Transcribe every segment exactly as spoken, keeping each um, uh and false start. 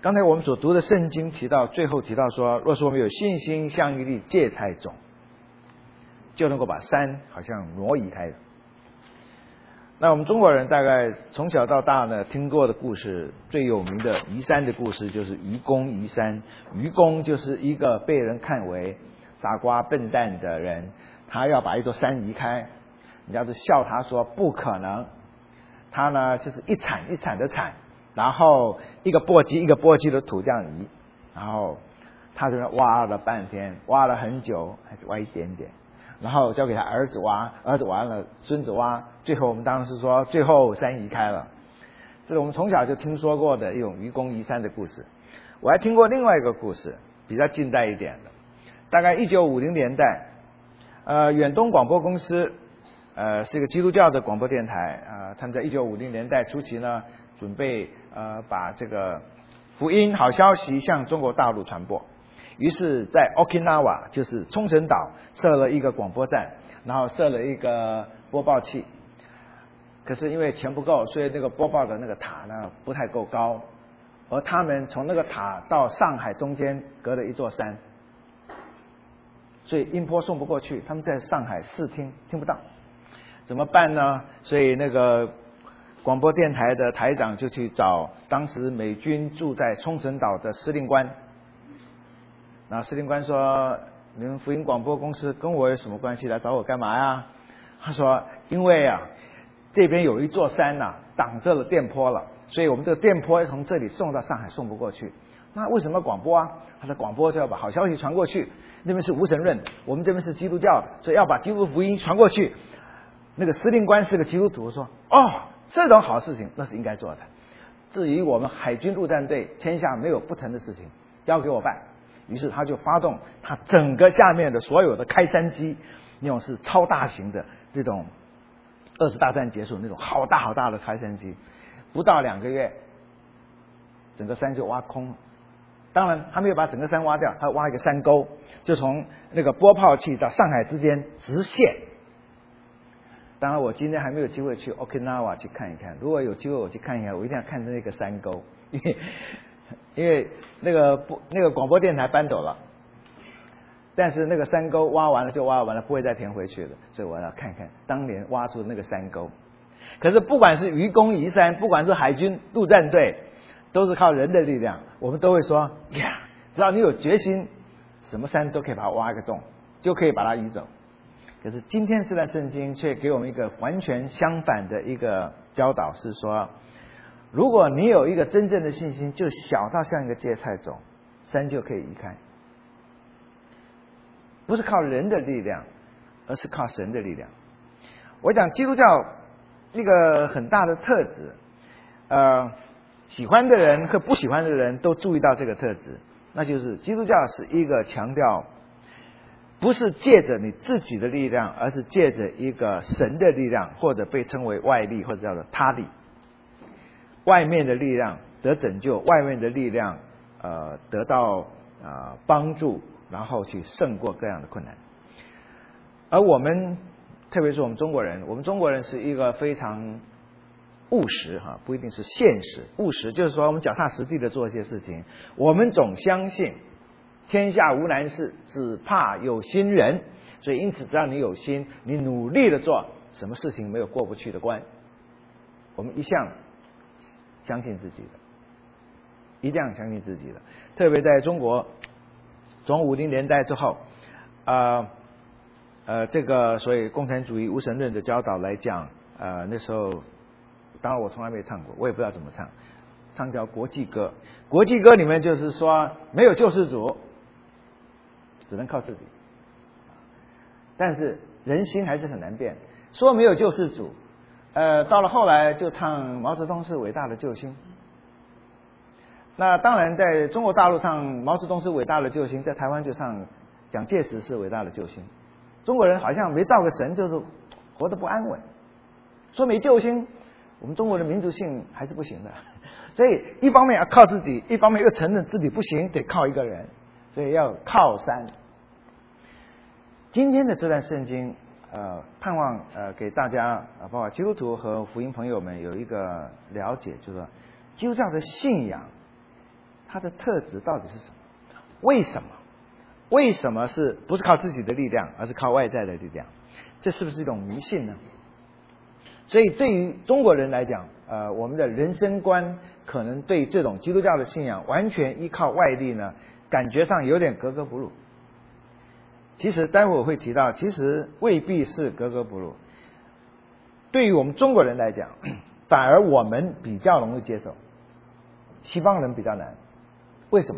刚才我们所读的圣经提到，最后提到说，若是我们有信心，像一粒芥菜种，就能够把山好像挪移开的。那我们中国人大概从小到大呢，听过的故事最有名的移山的故事，就是愚公移山。愚公就是一个被人看为傻瓜笨蛋的人，他要把一座山移开，人家就笑他说不可能。他呢就是一铲一铲的铲，然后一个簸箕一个簸箕的土这样移，然后他就挖了半天，挖了很久，还是挖一点点，然后交给他儿子挖，儿子完了，孙子挖，最后我们当然是说最后山移开了。这是我们从小就听说过的一种愚公移山的故事。我还听过另外一个故事，比较近代一点的，大概一九五零年代，呃，远东广播公司，呃，是一个基督教的广播电台，呃，他们在一九五零年代初期呢，准备呃把这个福音好消息向中国大陆传播，于是，在 Okinawa 就是冲绳岛设了一个广播站，然后设了一个播报器。可是因为钱不够，所以那个播报的那个塔呢不太够高，而他们从那个塔到上海中间隔了一座山，所以音波送不过去，他们在上海试听听不到，怎么办呢？所以那个广播电台的台长就去找当时美军住在冲绳岛的司令官，然后司令官说：“你们福音广播公司跟我有什么关系？来找我干嘛呀？”他说：“因为啊，这边有一座山呐、啊，挡着了电波了，所以我们这个电波从这里送到上海送不过去。那为什么广播啊？他说广播就要把好消息传过去。那边是无神论，我们这边是基督教的，所以要把基督福音传过去。那个司令官是个基督徒，说：哦，这种好事情那是应该做的。至于我们海军陆战队，天下没有不成的事情，交给我办。”于是他就发动他整个下面的所有的开山机，那种是超大型的这种二次大战结束那种好大好大的开山机，不到两个月，整个山就挖空了。当然他没有把整个山挖掉，他挖一个山沟，就从那个波炮器到上海之间直线。当然我今天还没有机会去 Okinawa 去看一看，如果有机会我去看一看，我一定要看那个山沟，因为因为那个不那个广播电台搬走了，但是那个山沟挖完了就挖完了，不会再填回去了，所以我要看看当年挖出的那个山沟。可是不管是愚公移山，不管是海军陆战队，都是靠人的力量，我们都会说呀，只要你有决心，什么山都可以把它挖一个洞，就可以把它移走。可是今天这段圣经却给我们一个完全相反的一个教导，是说，如果你有一个真正的信心，就小到像一个芥菜种，山就可以移开。不是靠人的力量，而是靠神的力量。我讲基督教一个很大的特质，呃，喜欢的人和不喜欢的人都注意到这个特质，那就是基督教是一个强调，不是借着你自己的力量，而是借着一个神的力量，或者被称为外力，或者叫做他力。外面的力量得拯救，外面的力量呃得到呃帮助，然后去胜过各样的困难。而我们特别是我们中国人，我们中国人是一个非常务实哈，不一定是现实。务实就是说我们脚踏实地的做一些事情。我们总相信天下无难事，只怕有心人。所以因此只要你有心，你努力的做，什么事情没有过不去的关。我们一向相信自己的，一定要相信自己的。特别在中国，从五零年代之后，呃呃，这个所谓共产主义无神论的教导来讲，呃，那时候，当然我从来没唱过，我也不知道怎么唱，唱叫国际歌。国际歌里面就是说，没有救世主，只能靠自己。但是人心还是很难变，说没有救世主。呃，到了后来就唱毛泽东是伟大的救星。那当然，在中国大陆唱毛泽东是伟大的救星，在台湾就唱蒋介石是伟大的救星。中国人好像没造个神，就是活得不安稳。说没救星，我们中国的民族性还是不行的。所以一方面要靠自己，一方面又承认自己不行，得靠一个人，所以要靠山。今天的这段圣经。呃，盼望呃给大家啊，包括基督徒和福音朋友们有一个了解，就是说，基督教的信仰，它他的特质到底是什么？为什么？为什么是不是靠自己的力量，而是靠外在的力量？这是不是一种迷信呢？所以对于中国人来讲，呃，我们的人生观可能对这种基督教的信仰完全依靠外力呢，感觉上有点格格不入。其实待会我会提到，其实未必是格格不入。对于我们中国人来讲，反而我们比较容易接受，西方人比较难。为什么？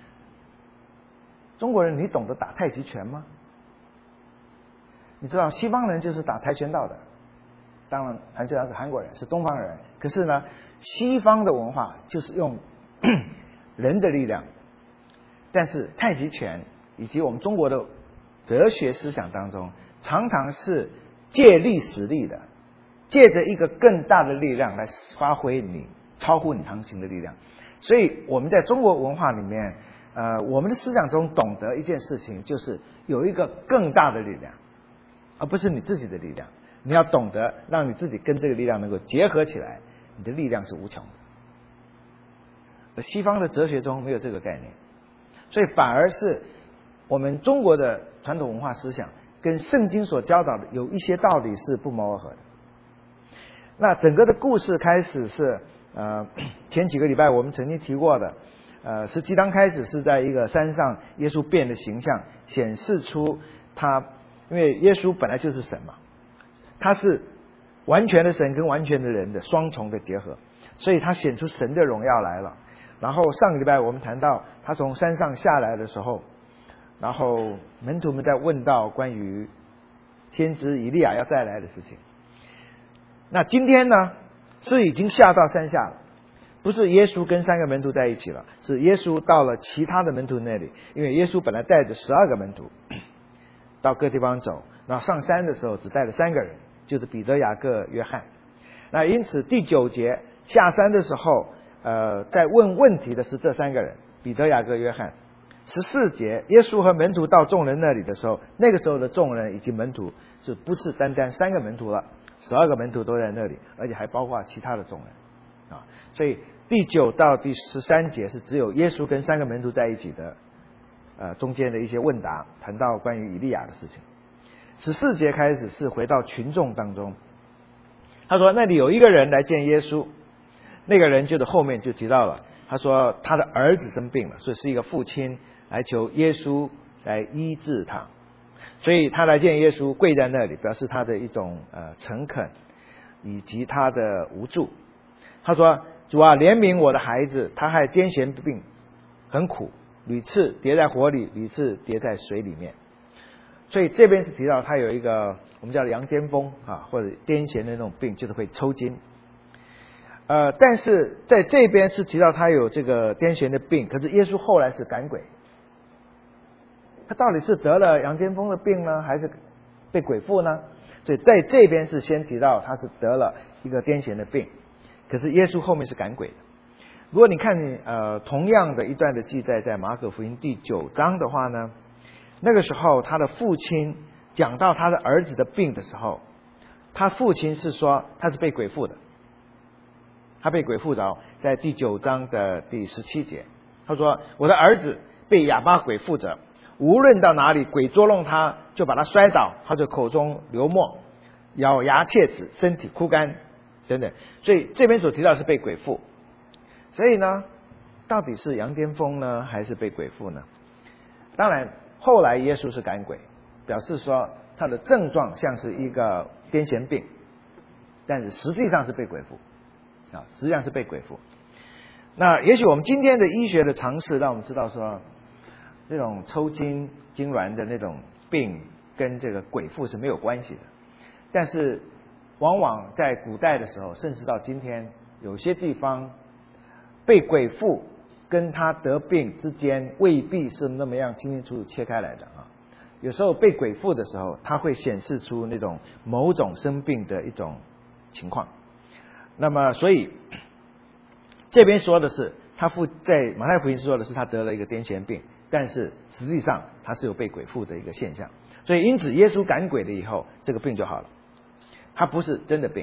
中国人你懂得打太极拳吗？你知道西方人就是打跆拳道的，当然跆拳道是韩国人，是东方人。可是呢，西方的文化就是用人的力量，但是太极拳以及我们中国的哲学思想当中，常常是借力使力的，借着一个更大的力量来发挥你超乎你常情的力量。所以我们在中国文化里面，呃，我们的思想中懂得一件事情，就是有一个更大的力量，而不是你自己的力量。你要懂得让你自己跟这个力量能够结合起来，你的力量是无穷的。而西方的哲学中没有这个概念，所以反而是我们中国的传统文化思想跟圣经所教导的有一些道理是不谋而合的。那整个的故事开始是呃前几个礼拜我们曾经提过的，呃十七章开始是在一个山上，耶稣变的形象显示出他，因为耶稣本来就是神嘛，他是完全的神跟完全的人的双重的结合，所以他显出神的荣耀来了。然后上个礼拜我们谈到他从山上下来的时候，然后门徒们在问到关于先知以利亚要再来的事情。那今天呢，是已经下到山下了，不是耶稣跟三个门徒在一起了，是耶稣到了其他的门徒那里，因为耶稣本来带着十二个门徒到各地方走，那上山的时候只带了三个人，就是彼得、雅各、约翰。那因此第九节下山的时候，呃，在问问题的是这三个人，彼得、雅各、约翰。十四节，耶稣和门徒到众人那里的时候，那个时候的众人以及门徒是不是单单三个门徒了，十二个门徒都在那里，而且还包括其他的众人啊。所以第九到第十三节是只有耶稣跟三个门徒在一起的，呃，中间的一些问答，谈到关于以利亚的事情。十四节开始是回到群众当中，他说那里有一个人来见耶稣，那个人就是后面就提到了，他说他的儿子生病了，所以是一个父亲来求耶稣来医治他，所以他来见耶稣，跪在那里，表示他的一种呃诚恳以及他的无助。他说主啊，怜悯我的孩子，他还癫痫病，很苦，屡次跌在火里，屡次跌在水里面。所以这边是提到他有一个我们叫羊癫疯啊，或者癫痫的那种病，就是会抽筋。呃，但是在这边是提到他有这个癫痫的病，可是耶稣后来是赶鬼。他到底是得了羊癫疯的病呢，还是被鬼附呢？所以在这边是先提到他是得了一个癫痫的病，可是耶稣后面是赶鬼的。如果你看呃同样的一段的记载在马可福音第九章的话呢，那个时候他的父亲讲到他的儿子的病的时候，他父亲是说他是被鬼附的，他被鬼附着，在第九章的第十七节，他说我的儿子被哑巴鬼附着，无论到哪里鬼捉弄他，就把他摔倒，他就口中流沫，咬牙切齿，身体枯干等等。所以这边所提到的是被鬼附。所以呢，到底是羊癫疯呢，还是被鬼附呢？当然后来耶稣是赶鬼，表示说他的症状像是一个癫痫病，但是实际上是被鬼附啊，实际上是被鬼附。那也许我们今天的医学的常识让我们知道说，这种抽筋痉挛的那种病跟这个鬼附是没有关系的，但是往往在古代的时候，甚至到今天，有些地方被鬼附跟他得病之间未必是那么样清清楚楚切开来的啊。有时候被鬼附的时候，它会显示出那种某种生病的一种情况。那么所以这边说的是他父在马太福音说的是他得了一个癫痫病，但是实际上他是有被鬼附的一个现象。所以因此耶稣赶鬼了以后，这个病就好了，他不是真的病。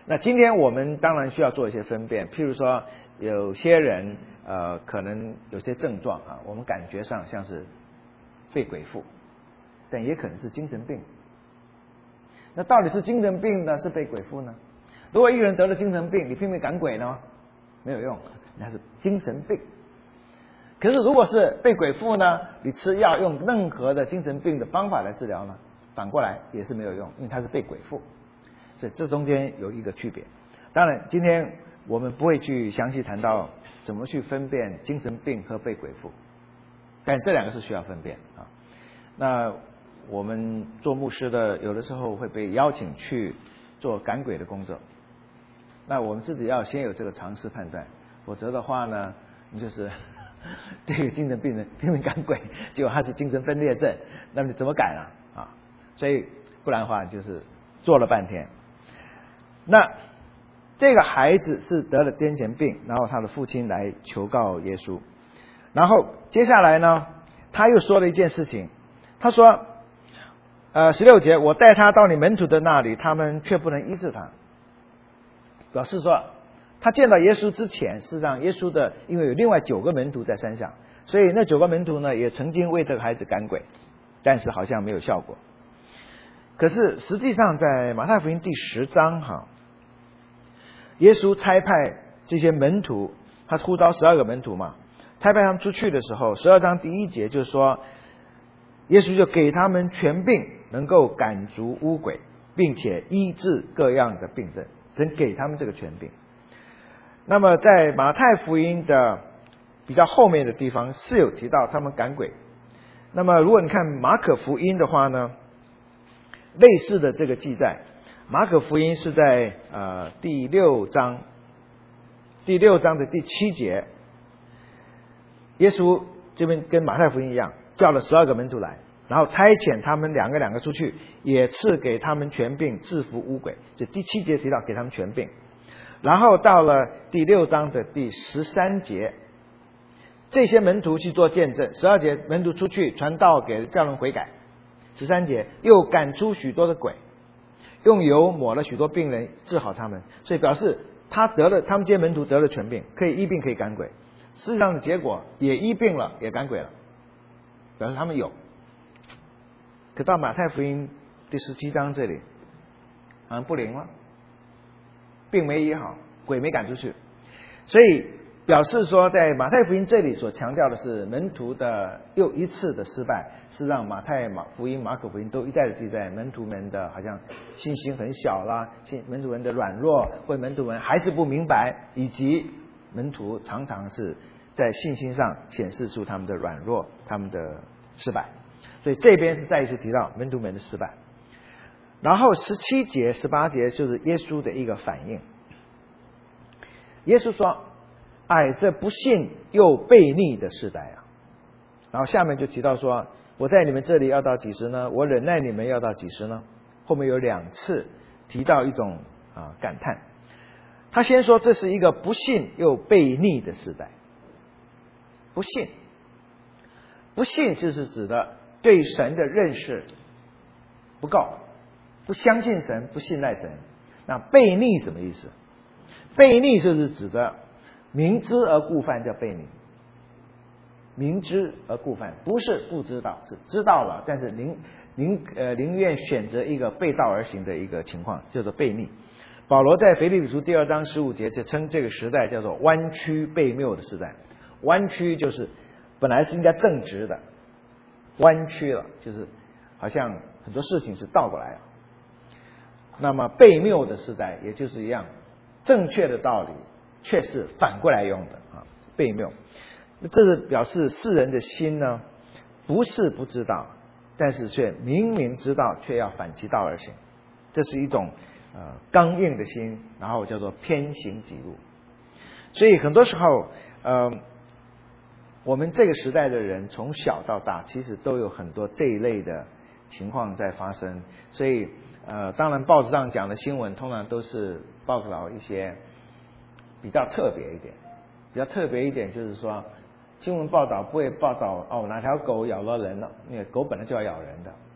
那今天我们当然需要做一些分辨，譬如说有些人呃可能有些症状啊，我们感觉上像是被鬼附，但也可能是精神病。那到底是精神病呢，是被鬼附呢？如果一个人得了精神病，你拼命赶鬼呢，没有用，那是精神病。可是如果是被鬼附呢，你吃药用任何的精神病的方法来治疗呢，反过来也是没有用，因为它是被鬼附。所以这中间有一个区别。当然今天我们不会去详细谈到怎么去分辨精神病和被鬼附，但这两个是需要分辨啊。那我们做牧师的有的时候会被邀请去做赶鬼的工作，那我们自己要先有这个常识判断，否则的话呢，你就是这个精神病人拼命赶鬼，结果他是精神分裂症，那么你怎么改呢？啊，所以不然的话就是做了半天。那这个孩子是得了癫痫病，然后他的父亲来求告耶稣，然后接下来呢，他又说了一件事情，他说，呃，十六节，我带他到你门徒的那里，他们却不能医治他。表示说，他见到耶稣之前，是让耶稣的，因为有另外九个门徒在山上，所以那九个门徒呢，也曾经为这个孩子赶鬼，但是好像没有效果。可是实际上在马太福音第十章哈，耶稣差派这些门徒，他呼召十二个门徒嘛，差派他们出去的时候，十二章第一节就是说，耶稣就给他们权柄，能够赶逐污鬼，并且医治各样的病症，神给他们这个权柄。那么在马太福音的比较后面的地方是有提到他们赶鬼。那么如果你看马可福音的话呢，类似的这个记载，马可福音是在呃第六章，第六章的第七节，耶稣这边跟马太福音一样，叫了十二个门徒来，然后差遣他们两个两个出去，也赐给他们权柄制服污鬼。就第七节提到给他们权柄，然后到了第六章的第十三节，这些门徒去做见证，十二节门徒出去传道给叫人悔改，十三节又赶出许多的鬼，用油抹了许多病人，治好他们。所以表示他得了，他们这些门徒得了权柄，可以医病可以赶鬼。事实上的结果也医病了，也赶鬼了，表示他们有。可到马太福音第十七章这里，好像不灵了，病没医好，鬼没赶出去，所以表示说，在马太福音这里所强调的是门徒的又一次的失败，是让马太、马福音、马可福音都一再的记载门徒们的好像信心很小啦，门徒们的软弱，或门徒们还是不明白，以及门徒常常是在信心上显示出他们的软弱，他们的失败。所以这边是再一次提到门徒们的失败。然后十七节、十八节就是耶稣的一个反应。耶稣说：“哎，这不信又悖逆的世代啊！”然后下面就提到说：“我在你们这里要到几时呢？我忍耐你们要到几时呢？”后面有两次提到一种啊感叹。他先说这是一个不信又悖逆的世代。不信，不信就是指的对神的认识不够，不相信神，不信赖神。那悖逆什么意思？悖逆就是指的明知而故犯，叫悖逆。明知而故犯，不是不知道，是知道了，但是宁宁呃宁愿选择一个背道而行的一个情况，叫做悖逆。保罗在腓立比书第二章十五节就称这个时代叫做弯曲悖谬的时代。弯曲就是本来是应该正直的，弯曲了，就是好像很多事情是倒过来了。那么悖谬的时代也就是一样，正确的道理却是反过来用的啊，悖谬。这是表示世人的心呢，不是不知道，但是却明明知道，却要反其道而行。这是一种呃刚硬的心，然后叫做偏行己路。所以很多时候，呃，我们这个时代的人从小到大，其实都有很多这一类的情况在发生。所以呃，当然报纸上讲的新闻，通常都是报道一些比较特别一点，比较特别一点就是说，新闻报道不会报道哦哪条狗咬了人了，因为狗本来就要咬人的。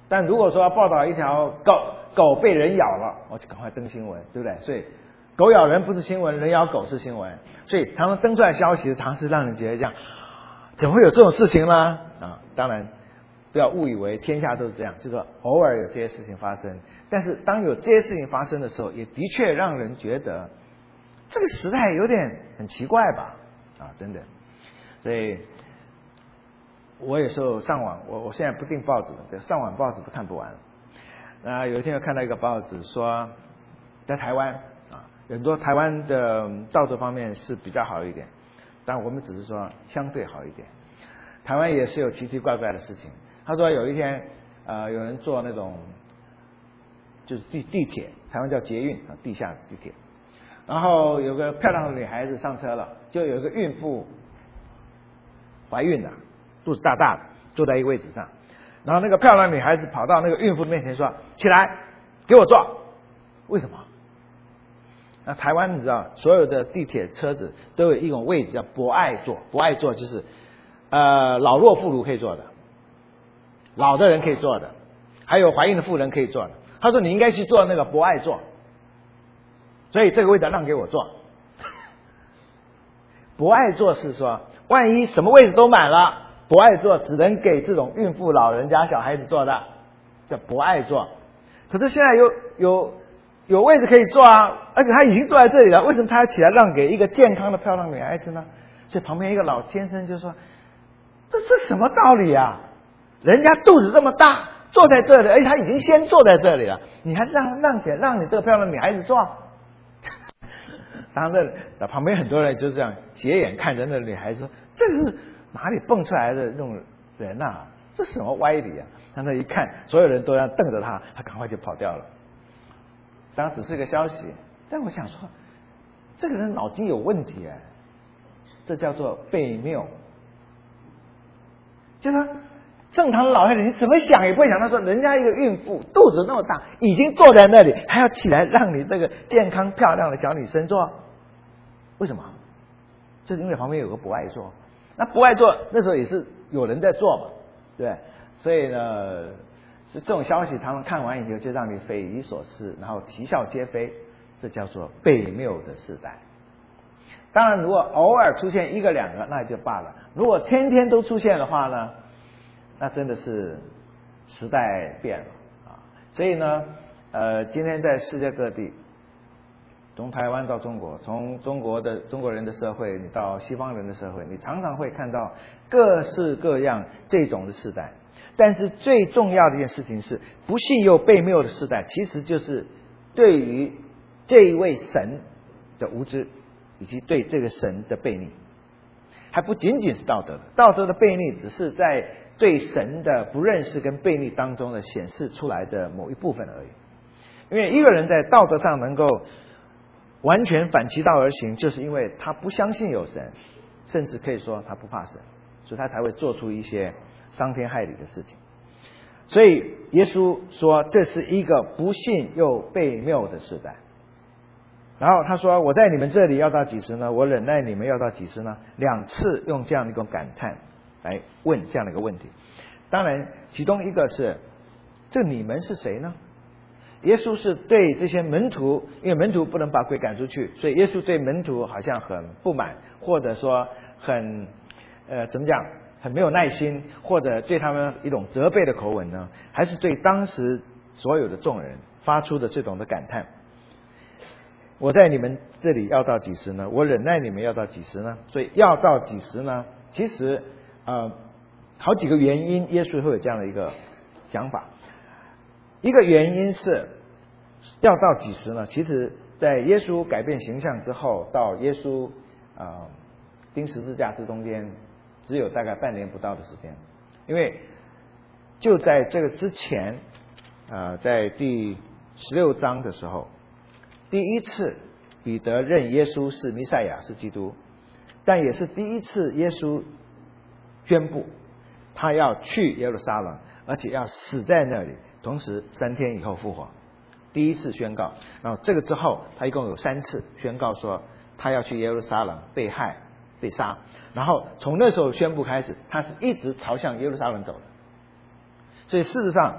但如果说要报道一条狗狗被人咬了，我就赶快登新闻，对不对？所以狗咬人不是新闻，人咬狗是新闻。所以常常登出来消息，常常是让人觉得这样，怎么会有这种事情呢？啊，当然不要误以为天下都是这样，就是说偶尔有这些事情发生。但是当有这些事情发生的时候，也的确让人觉得这个时代有点很奇怪吧？啊，真的。所以我有时候上网，我我现在不订报纸了，上网报纸都看不完。那有一天又看到一个报纸说，在台湾啊，很多台湾的道德方面是比较好一点，但我们只是说相对好一点。台湾也是有奇奇怪怪的事情。他说有一天，呃，有人坐那种就是地地铁，台湾叫捷运啊，地下地铁。然后有个漂亮的女孩子上车了，就有一个孕妇怀孕了，肚子大大的，坐在一个位置上。然后那个漂亮女孩子跑到那个孕妇面前说：“起来，给我坐。”为什么？那台湾你知道，所有的地铁车子都有一种位置叫博爱座，博爱座就是呃老弱妇孺可以坐的，老的人可以坐的，还有怀孕的妇人可以坐的。他说你应该去坐那个博爱座，所以这个位置让给我坐。博爱座是说，万一什么位置都满了，博爱座只能给这种孕妇、老人家、小孩子坐的，叫博爱座。可是现在有有有位置可以坐啊，而且他已经坐在这里了，为什么他要起来让给一个健康的漂亮女孩子呢？所以旁边一个老先生就说：“这是什么道理啊？人家肚子这么大，坐在这里，而且他已经先坐在这里了，你还让让起来让你这个漂亮女孩子坐？”当然，那旁边很多人就这样斜眼看着那女孩子说：“这个是哪里蹦出来的那种人啊？这什么歪理啊？”他那一看，所有人都要瞪着他，他赶快就跑掉了。当然只是一个消息，但我想说，这个人脑筋有问题哎，这叫做悖谬。就是说正常的老太太，你怎么想也不会想到说，人家一个孕妇肚子那么大，已经坐在那里，还要起来让你这个健康漂亮的小女生坐，为什么？就是因为旁边有个博爱座，那博爱座那时候也是有人在做嘛，对，所以呢，这种消息他们看完以后就让你匪夷所思，然后啼笑皆非，这叫做悖谬的时代。当然，如果偶尔出现一个两个，那也就罢了；如果天天都出现的话呢，那真的是时代变了啊！所以呢，呃，今天在世界各地，从台湾到中国，从中国的中国人的社会，你到西方人的社会，你常常会看到各式各样这种的世代。但是最重要的一件事情是，不信又悖谬的世代，其实就是对于这一位神的无知，以及对这个神的悖逆，还不仅仅是道德的，道德的悖逆只是在对神的不认识跟悖逆当中呢显示出来的某一部分而已。因为一个人在道德上能够完全反其道而行，就是因为他不相信有神，甚至可以说他不怕神，所以他才会做出一些伤天害理的事情。所以耶稣说这是一个不信又悖谬的时代。然后他说：“我在你们这里要到几时呢？我忍耐你们要到几时呢？”两次用这样的一种感叹来问这样的一个问题。当然，其中一个是这你们是谁呢？耶稣是对这些门徒，因为门徒不能把鬼赶出去，所以耶稣对门徒好像很不满，或者说很呃怎么讲，很没有耐心，或者对他们一种责备的口吻呢？还是对当时所有的众人发出的这种的感叹？我在你们这里要到几时呢？我忍耐你们要到几时呢？所以要到几时呢？其实呃好几个原因，耶稣会有这样的一个想法。一个原因是要到几时呢？其实在耶稣改变形象之后，到耶稣呃钉十字架之中间，只有大概半年不到的时间。因为就在这个之前，呃在第十六章的时候，第一次彼得认耶稣是弥赛亚，是基督，但也是第一次耶稣宣布他要去耶路撒冷，而且要死在那里，同时三天以后复活。第一次宣告，然后这个之后他一共有三次宣告说他要去耶路撒冷被害被杀，然后从那时候宣布开始，他是一直朝向耶路撒冷走的。所以事实上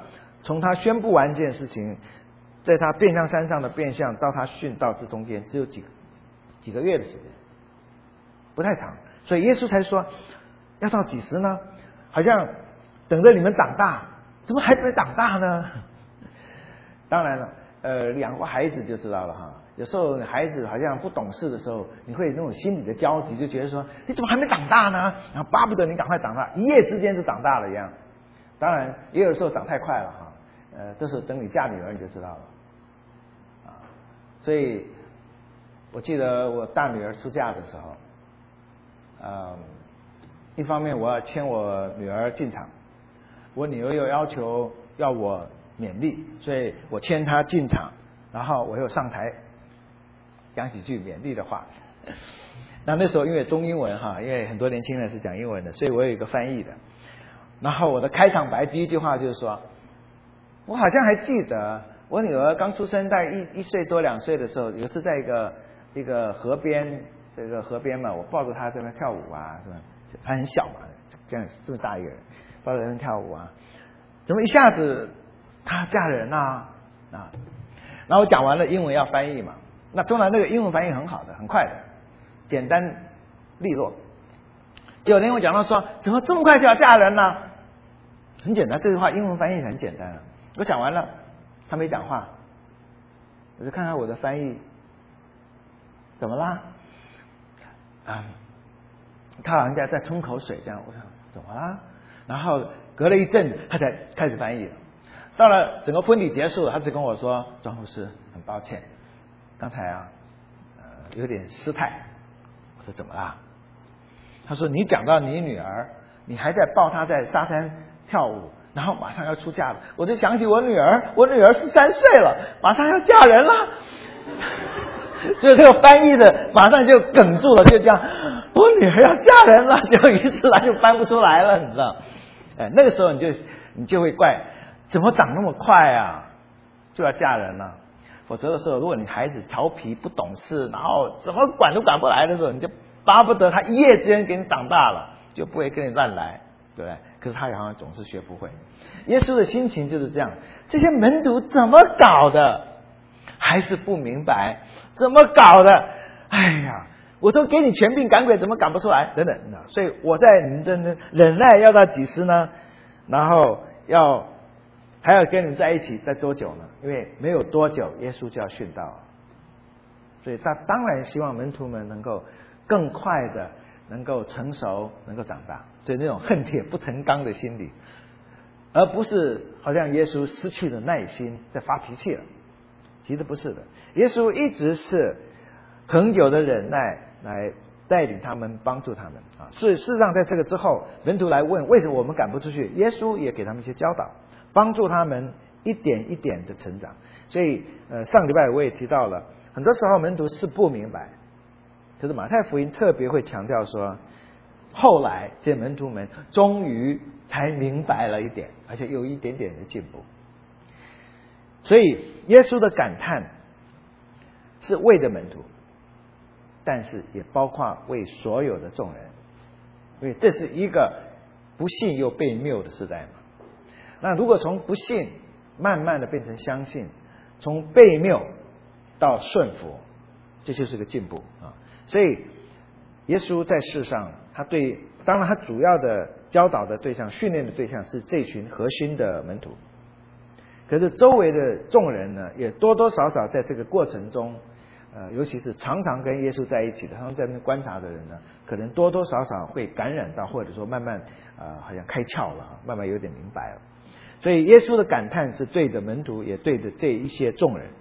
从他宣布完这件事情，在他变相山上的变相到他殉道之中间，只有几个几个月的时间，不太长。所以耶稣才说，要到几时呢？好像等着你们长大，怎么还没长大呢？当然了，呃，养过孩子就知道了哈。有时候孩子好像不懂事的时候，你会有那种心理的焦急，就觉得说你怎么还没长大呢？然后巴不得你赶快长大，一夜之间就长大了一样。当然，也有时候长太快了哈，呃，这时候等你嫁女儿你就知道了啊。所以，我记得我大女儿出嫁的时候，嗯，一方面我要牵我女儿进场，我女儿又要求要我勉励，所以我牵她进场，然后我又上台讲几句勉励的话。那那时候因为中英文哈，因为很多年轻人是讲英文的，所以我有一个翻译的。然后我的开场白第一句话就是说，我好像还记得我女儿刚出生，在一一岁多两岁的时候，有一次在一个一个河边，这个河边嘛，我抱着她在那跳舞啊，是吧？她很小嘛，这样这么大一个人，抱着她跳舞啊，怎么一下子她嫁人啊啊？然后我讲完了，英文要翻译嘛，那通常那个英文翻译很好的，很快的，简单利落。结果那天我讲到说，怎么这么快就要嫁人呢？很简单，这句话英文翻译很简单啊。我讲完了，他没讲话，我就看看我的翻译，怎么啦？啊，他好像在在吞口水这样。我想怎么啦？然后隔了一阵，他才开始翻译了。到了整个婚礼结束了，他只跟我说：“庄牧师，很抱歉，刚才啊，呃，有点失态。”我说怎么啦？他说：“你讲到你女儿，你还在抱她在沙滩跳舞，然后马上要出嫁了。”我就想起我女儿，我女儿十三岁了，马上要嫁人了。所以这个翻译的马上就哽住了，就这样，我女儿要嫁人了，就一次来就翻不出来了，你知道？哎，那个时候你就你就会怪，怎么长那么快啊，就要嫁人了？否则的时候，如果你孩子调皮不懂事，然后怎么管都管不来的时候，你就巴不得他一夜之间给你长大了，就不会跟你乱来，对不对？可是他好像总是学不会。耶稣的心情就是这样，这些门徒怎么搞的？还是不明白，怎么搞的？哎呀，我都给你权柄赶鬼，怎么赶不出来？等等，所以我在你们这忍耐要到几时呢？然后要还要跟你们在一起，在多久呢？因为没有多久，耶稣就要殉道了。所以他当然希望门徒们能够更快的能够成熟，能够长大，所以那种恨铁不成钢的心理，而不是好像耶稣失去了耐心，在发脾气了。其实不是的，耶稣一直是恒久的忍耐来带领他们，帮助他们啊。所以事实上，在这个之后，门徒来问为什么我们赶不出去，耶稣也给他们一些教导，帮助他们一点一点的成长。所以，呃，上礼拜我也提到了，很多时候门徒是不明白，可是马太福音特别会强调说，后来这些门徒们终于才明白了一点，而且有一点点的进步。所以耶稣的感叹是为的门徒，但是也包括为所有的众人，因为这是一个不信又被谬的时代嘛。那如果从不信慢慢的变成相信，从被谬到顺服，这就是个进步啊。所以耶稣在世上，他对当然他主要的教导的对象、训练的对象是这群核心的门徒。可是周围的众人呢，也多多少少在这个过程中，呃，尤其是常常跟耶稣在一起的，他们在那边观察的人呢，可能多多少少会感染到，或者说慢慢呃，好像开窍了，慢慢有点明白了。所以耶稣的感叹是对的门徒，也对的这一些众人。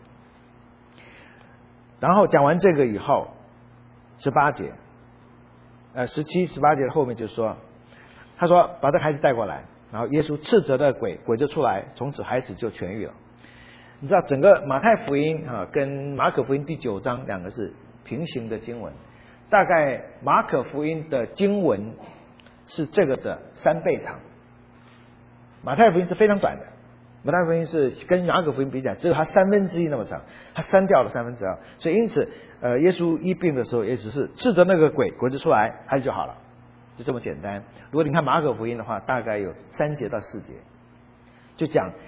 然后讲完这个以后，十八节，呃，十七、十八节的后面就说，他说把这孩子带过来。然后耶稣斥责的鬼，鬼就出来，从此孩子就痊愈了。你知道整个马太福音啊跟马可福音第九章两个是平行的经文，大概马可福音的经文是这个的三倍长，马太福音是非常短的，马太福音是跟马可福音比起来只有它三分之一那么长，它删掉了三分之二，所以因此呃耶稣医病的时候也只是斥责那个鬼，鬼就出来，孩子就好了。就这么简单。如果你看马可福音的话，大概有三节到四节，就讲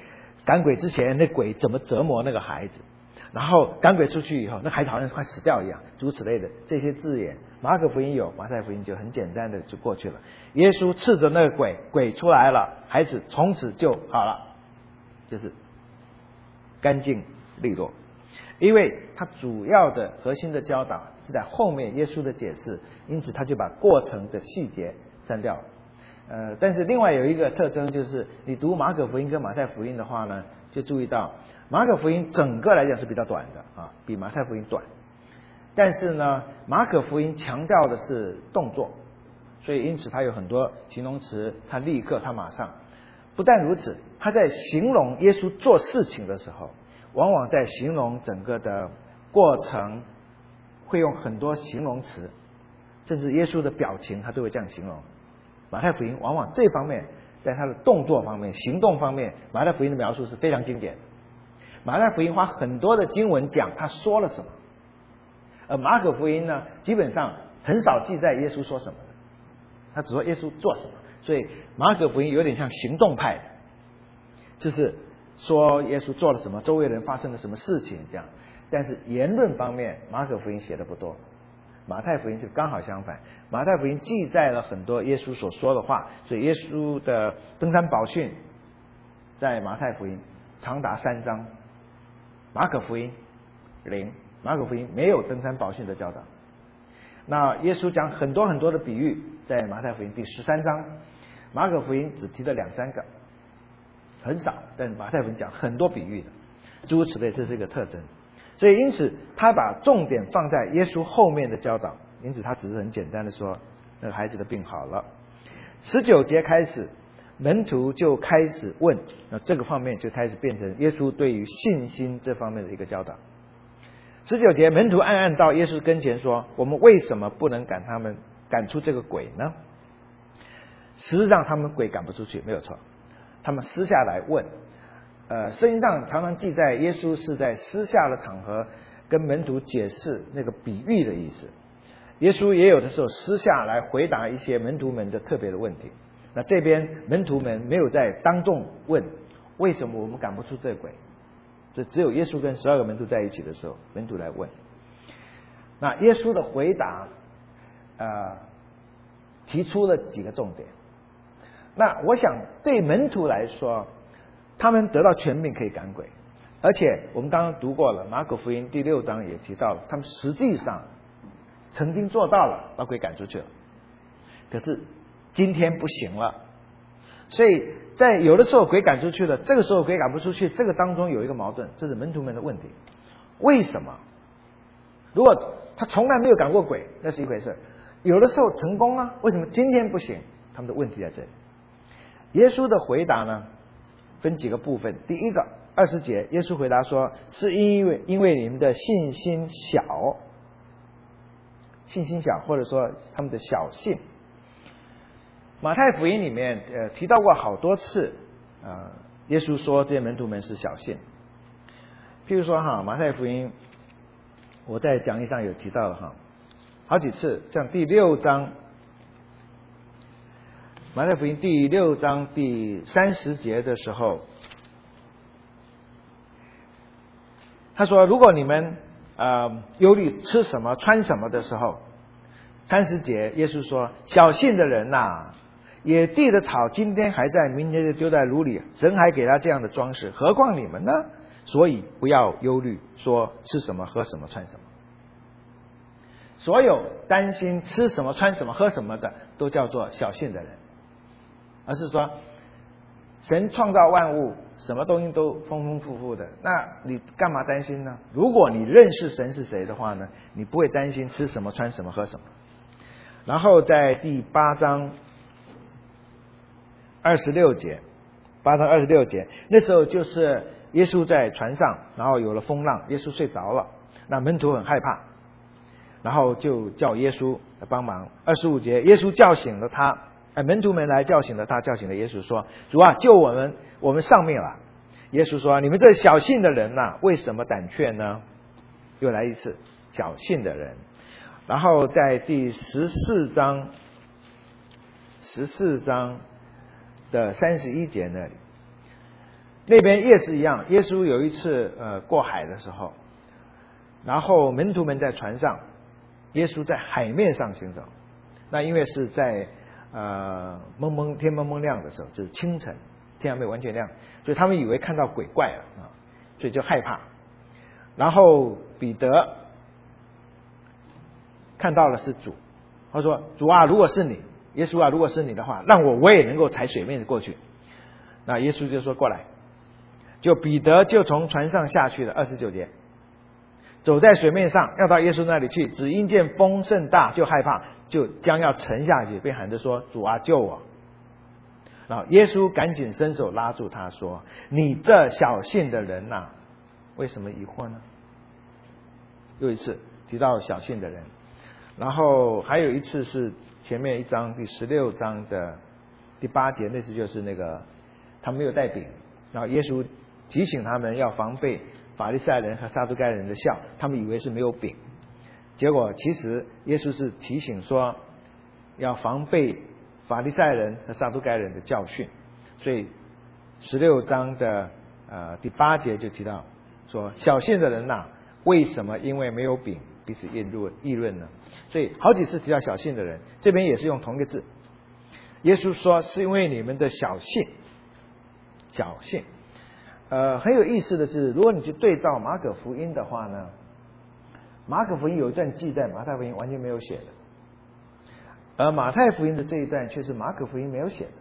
赶鬼之前，那鬼怎么折磨那个孩子，然后赶鬼出去以后，那孩子好像快死掉一样，诸如此类的这些字眼，马可福音有，马太福音就很简单的就过去了。耶稣斥责那个鬼，鬼出来了，孩子从此就好了，就是干净利落。因为他主要的核心的教导是在后面耶稣的解释，因此他就把过程的细节删掉了。呃，但是另外有一个特征就是，你读马可福音跟马太福音的话呢，就注意到马可福音整个来讲是比较短的啊，比马太福音短。但是呢，马可福音强调的是动作，所以因此它有很多形容词，它立刻，它马上。不但如此，他在形容耶稣做事情的时候，往往在形容整个的过程会用很多形容词，甚至耶稣的表情他都会这样形容。马太福音往往这方面在他的动作方面、行动方面，马太福音的描述是非常经典的。马太福音花很多的经文讲他说了什么，而马可福音呢，基本上很少记载耶稣说什么的，他只说耶稣做什么。所以马可福音有点像行动派的，就是说耶稣做了什么，周围人发生了什么事情这样。但是言论方面，马可福音写的不多，马太福音就刚好相反。马太福音记载了很多耶稣所说的话，所以耶稣的登山宝训在马太福音长达三章，马可福音零，马可福音没有登山宝训的教导。那耶稣讲很多很多的比喻，在马太福音第十三章，马可福音只提了两三个，很少，但马太福音讲很多比喻的，诸如此类，这是一个特征。所以因此他把重点放在耶稣后面的教导，因此他只是很简单的说那个孩子的病好了。十九节开始，门徒就开始问，那这个方面就开始变成耶稣对于信心这方面的一个教导。十九节，门徒暗暗到耶稣跟前说，我们为什么不能赶他们赶出这个鬼呢？实际上他们鬼赶不出去，没有错，他们私下来问。呃，圣经上常常记载耶稣是在私下的场合跟门徒解释那个比喻的意思。耶稣也有的时候私下来回答一些门徒们的特别的问题。那这边门徒们没有在当众问为什么我们赶不出这鬼，这只有耶稣跟十二个门徒在一起的时候，门徒来问。那耶稣的回答呃提出了几个重点。那我想对门徒来说，他们得到权柄可以赶鬼，而且我们刚刚读过了，马可福音第六章也提到了，他们实际上曾经做到了，把鬼赶出去了。可是今天不行了，所以在有的时候鬼赶出去了，这个时候鬼赶不出去，这个当中有一个矛盾，这是门徒们的问题。为什么？如果他从来没有赶过鬼，那是一回事，有的时候成功啊，为什么今天不行？他们的问题在这里。耶稣的回答呢，分几个部分。第一个，二十节，耶稣回答说，是因为因为你们的信心小，信心小，或者说他们的小信。马太福音里面呃提到过好多次，呃，耶稣说这些门徒们是小信。譬如说哈，马太福音我在讲义上有提到了哈，好几次，像第六章。马太福音第六章第三十节的时候，他说：“如果你们呃忧虑吃什么穿什么的时候，三十节耶稣说：小信的人呐、啊，野地的草今天还在，明天就丢在炉里，神还给他这样的装饰，何况你们呢？所以不要忧虑，说吃什么喝什么穿什么。所有担心吃什么穿什么喝什么的，都叫做小信的人。”而是说，神创造万物，什么东西都丰丰富富的，那你干嘛担心呢？如果你认识神是谁的话呢，你不会担心吃什么穿什么喝什么。然后在第八章二十六节，八章二十六节，那时候就是耶稣在船上，然后有了风浪，耶稣睡着了，那门徒很害怕，然后就叫耶稣来帮忙。二十五节，耶稣叫醒了他。哎，门徒们来叫醒了他，叫醒了耶稣说：“主啊，救我们，我们丧命了。”耶稣说：“你们这小信的人呐、啊，为什么胆怯呢？”又来一次，小信的人。然后在第十四章，十四章的三十一节那里， 那边也是一样，耶稣有一次呃过海的时候，然后门徒们在船上，耶稣在海面上行走。那因为是在呃蒙蒙天蒙蒙亮的时候，就是清晨，天还没有完全亮，所以他们以为看到鬼怪了啊，所以就害怕。然后彼得看到了是主，他说：“主啊，如果是你，耶稣啊，如果是你的话，让我我也能够踩水面过去。”那耶稣就说：“过来。”就彼得就从船上下去了。二十九节，走在水面上，要到耶稣那里去，只因见风甚大，就害怕，就将要沉下去，便喊着说：“主啊，救我！”然后耶稣赶紧伸手拉住他说：“你这小信的人呐、啊，为什么疑惑呢？”又一次提到小信的人，然后还有一次是前面一章第十六章的第八节，那次就是那个他没有带饼，然后耶稣提醒他们要防备法利赛人和撒都该人的笑，他们以为是没有饼，结果其实耶稣是提醒说要防备法利赛人和撒都该人的教训。所以十六章的呃第八节就提到说，小信的人呐、啊，为什么因为没有饼彼此议论议论呢？所以好几次提到小信的人，这边也是用同一个字。耶稣说是因为你们的小信，小信。呃，很有意思的是，如果你去对照马可福音的话呢，马可福音有一段记载，马太福音完全没有写的，而马太福音的这一段却是马可福音没有写的。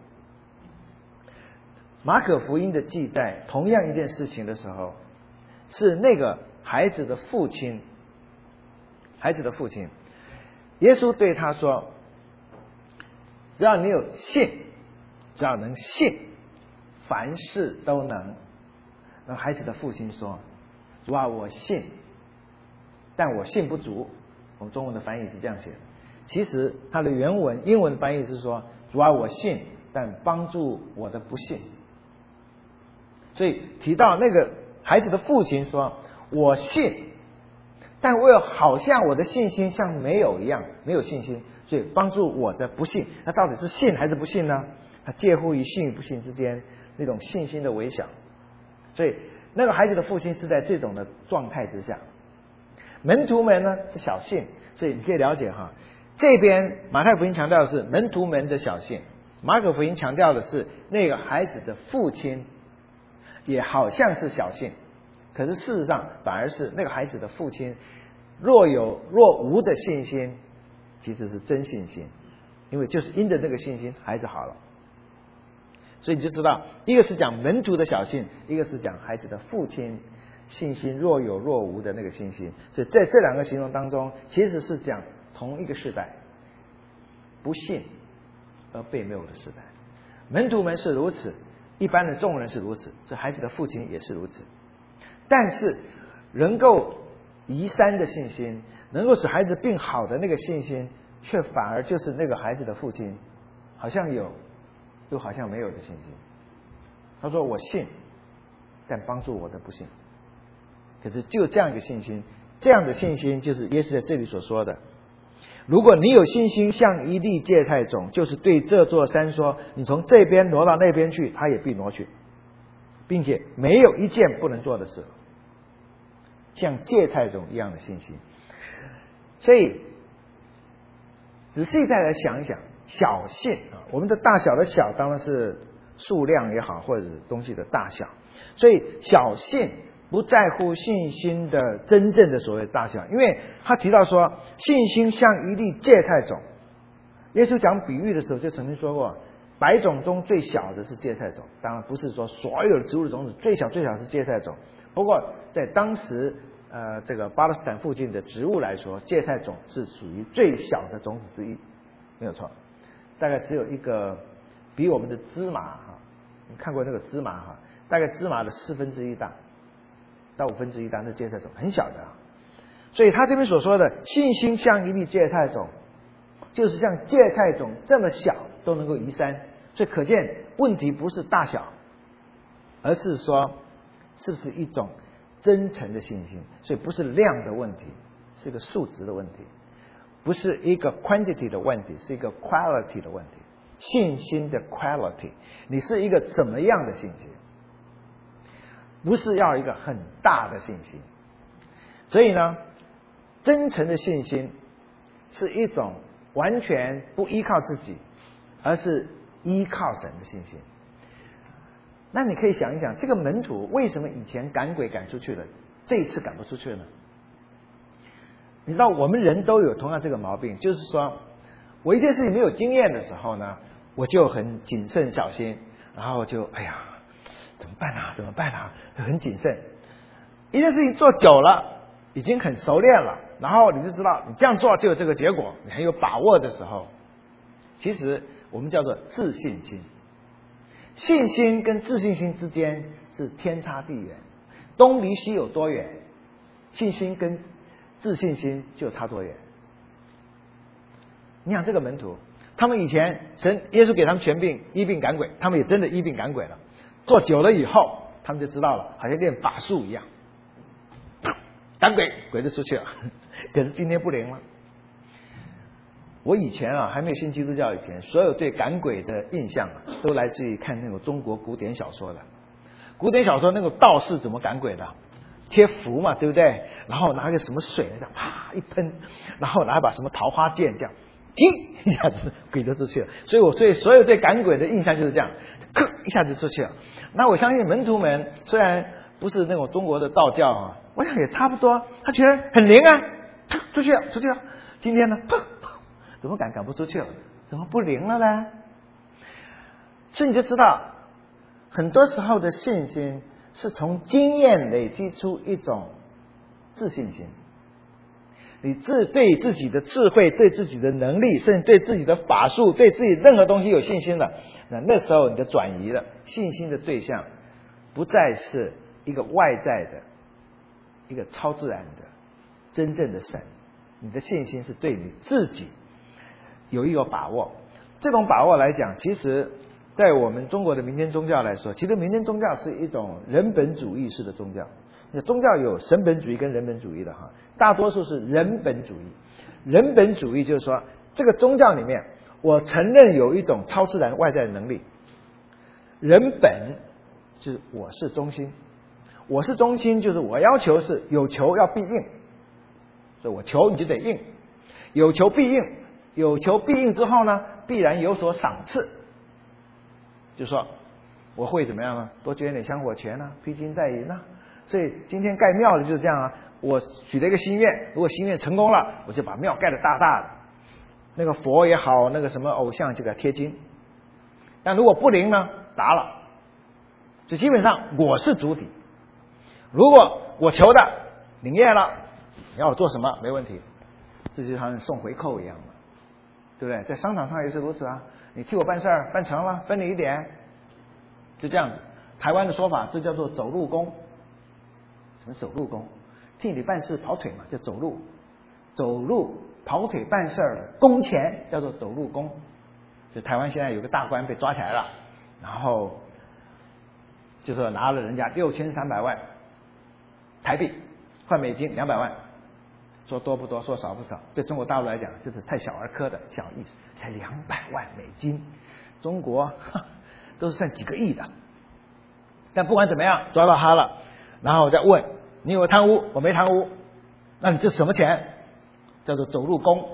马可福音的记载同样一件事情的时候，是那个孩子的父亲，孩子的父亲，耶稣对他说：“只要你有信，只要能信，凡事都能。”那孩子的父亲说：“主啊，我信，但我信不足。”我们中文的翻译是这样写的，其实它的原文英文翻译是说：“主啊，我信，但帮助我的不信。”所以提到那个孩子的父亲说：“我信，但我有好像我的信心像没有一样，没有信心，所以帮助我的不信。”那到底是信还是不信呢？它介乎于信与不信之间那种信心的微小。所以那个孩子的父亲是在这种的状态之下，门徒们呢是小信，所以你可以了解哈，这边马太福音强调的是门徒们的小信，马可福音强调的是那个孩子的父亲也好像是小信，可是事实上反而是那个孩子的父亲若有若无的信心，其实是真信心，因为就是因着这个信心，孩子好了。所以你就知道，一个是讲门徒的小信，一个是讲孩子的父亲信心若有若无的那个信心。所以在这两个形容当中，其实是讲同一个世代，不信而被谬的世代。门徒们是如此，一般的众人是如此，这孩子的父亲也是如此。但是能够移山的信心，能够使孩子病好的那个信心，却反而就是那个孩子的父亲好像有又好像没有的信心。他说：“我信，但帮助我的不信。”可是就这样一个信心，这样的信心就是耶稣在这里所说的：如果你有信心像一粒芥菜种，就是对这座山说，你从这边挪到那边去，它也必挪去，并且没有一件不能做的事。像芥菜种一样的信心。所以仔细再来想一想，小信啊，我们的大小的小当然是数量也好，或者东西的大小。所以小信不在乎信心的真正的所谓大小，因为他提到说信心像一粒芥菜种。耶稣讲比喻的时候就曾经说过，百种中最小的是芥菜种，当然不是说所有的植物的种子最小最小是芥菜种。不过在当时呃这个巴勒斯坦附近的植物来说，芥菜种是属于最小的种子之一，没有错。大概只有一个比我们的芝麻哈，你看过那个芝麻哈，大概芝麻的四分之一大到五分之一大，那芥菜种很小的啊。所以他这边所说的信心像一粒芥菜种，就是像芥菜种这么小都能够移山。所以可见问题不是大小，而是说是不是一种真诚的信心。所以不是量的问题，是一个数值的问题，不是一个 quantity 的问题，是一个 quality 的问题。信心的 quality， 你是一个怎么样的信心？ 不是要一个很大的信心。所以呢，真诚的信心是一种完全不依靠自己，而是依靠神的信心。那你可以想一想，这个门徒为什么以前赶鬼赶出去了，这一次赶不出去呢？你知道我们人都有同样这个毛病，就是说我一件事情没有经验的时候呢，我就很谨慎小心，然后就哎呀怎么办啊怎么办啊，很谨慎。一件事情做久了，已经很熟练了，然后你就知道你这样做就有这个结果，你很有把握的时候，其实我们叫做自信心。信心跟自信心之间是天差地远，东离西有多远，信心跟自信心就差多远。你想这个门徒，他们以前神耶稣给他们权柄医病赶鬼，他们也真的医病赶鬼了，做久了以后他们就知道了，好像练法术一样，赶鬼鬼就出去了。可是今天不灵了。我以前啊还没有信基督教以前，所有对赶鬼的印象啊，都来自于看那种中国古典小说的。古典小说那个道士怎么赶鬼的？贴符嘛，对不对？然后拿个什么水这样啪一喷，然后拿一把什么桃花剑这样，踢一下子鬼就出去了。所以我对所有对赶鬼的印象就是这样，咳一下子出去了。那我相信门徒们虽然不是那种中国的道教啊，我想也差不多，他觉得很灵啊，出去了出去了。今天呢，砰怎么赶赶不出去了？怎么不灵了呢？所以你就知道，很多时候的信心是从经验累积出一种自信心。你自对自己的智慧、对自己的能力，甚至对自己的法术、对自己任何东西有信心了，那那时候你的转移了，信心的对象不再是一个外在的、一个超自然的、真正的神，你的信心是对你自己有一个把握。这种把握来讲，其实在我们中国的民间宗教来说，其实民间宗教是一种人本主义式的宗教。宗教有神本主义跟人本主义的哈，大多数是人本主义。人本主义就是说，这个宗教里面，我承认有一种超自然外在的能力。人本就是我是中心，我是中心就是我要求是有求要必应，所以我求你就得应，有求必应，有求必应之后呢，必然有所赏赐。就是说我会怎么样呢？多捐点香火钱啊，披金戴银啊。所以今天盖庙的就是这样啊，我许了一个心愿，如果心愿成功了，我就把庙盖得大大的，那个佛也好，那个什么偶像就给它贴金。但如果不灵呢，砸了。就基本上我是主体，如果我求的灵验了，你要我做什么没问题，这就像送回扣一样嘛，对不对？在商场上也是如此啊，你替我办事儿办成了，分你一点，就这样子。台湾的说法，这叫做走路工。什么走路工？替你办事跑腿嘛，叫走路。走路跑腿办事儿工钱叫做走路工。就台湾现在有个大官被抓起来了，然后就说拿了人家六千三百万台币换美金两百万，说多不多，说少不少。对中国大陆来讲，就是太小儿科的小意思，才两百万美金，中国都是算几个亿的。但不管怎么样，抓到他了。然后我再问你有没有贪污？我没贪污。那你这什么钱？叫做走路工。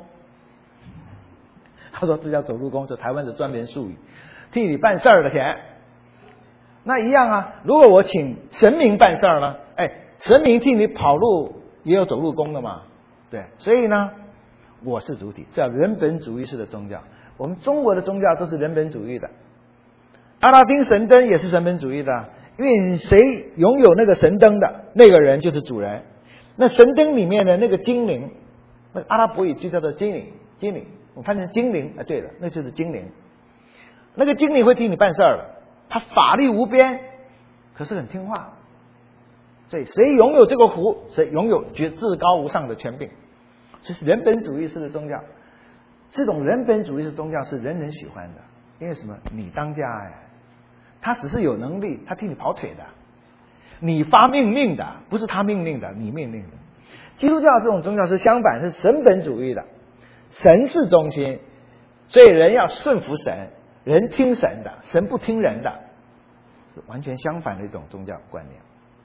他说这叫走路工，是台湾的专门术语，替你办事儿的钱。那一样啊，如果我请神明办事儿呢？哎，神明替你跑路也有走路工的嘛，对。所以呢，我是主体，叫人本主义式的宗教。我们中国的宗教都是人本主义的，阿拉丁神灯也是人本主义的。因为谁拥有那个神灯的那个人就是主人，那神灯里面的那个精灵，那阿拉伯语就叫做精灵，精灵，我翻成精灵，啊，对了，那就是精灵。那个精灵会替你办事儿的，他法力无边，可是很听话。所以谁拥有这个福，谁拥有绝至高无上的权柄，这是人本主义式的宗教。这种人本主义式宗教是人人喜欢的，因为什么？你当家呀。他只是有能力，他替你跑腿的，你发命令的，不是他命令的，你命令的。基督教这种宗教是相反，是神本主义的，神是中心，所以人要顺服神，人听神的，神不听人的，是完全相反的一种宗教观念。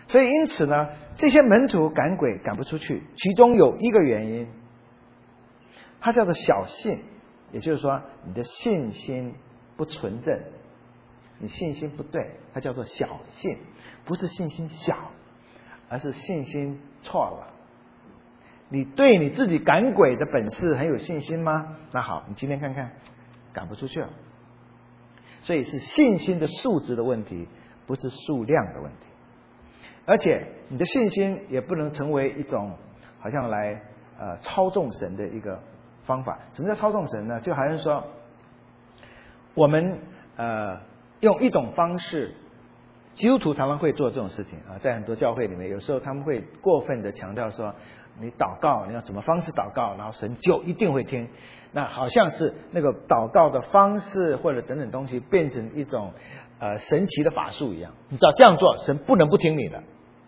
所以因此呢，这些门徒赶鬼赶不出去，其中有一个原因，它叫做小信，也就是说你的信心不纯正，你信心不对，它叫做小信，不是信心小，而是信心错了。你对你自己赶鬼的本事很有信心吗？那好，你今天看看，赶不出去了。所以是信心的数值的问题，不是数量的问题。而且你的信心也不能成为一种好像来呃操纵神的一个方法。什么叫操纵神呢？就好像说我们呃用一种方式，基督徒常常会做这种事情啊，在很多教会里面，有时候他们会过分的强调说，你祷告你要什么方式祷告，然后神就一定会听。那好像是那个祷告的方式或者等等东西变成一种呃神奇的法术一样，你知道这样做神不能不听你的。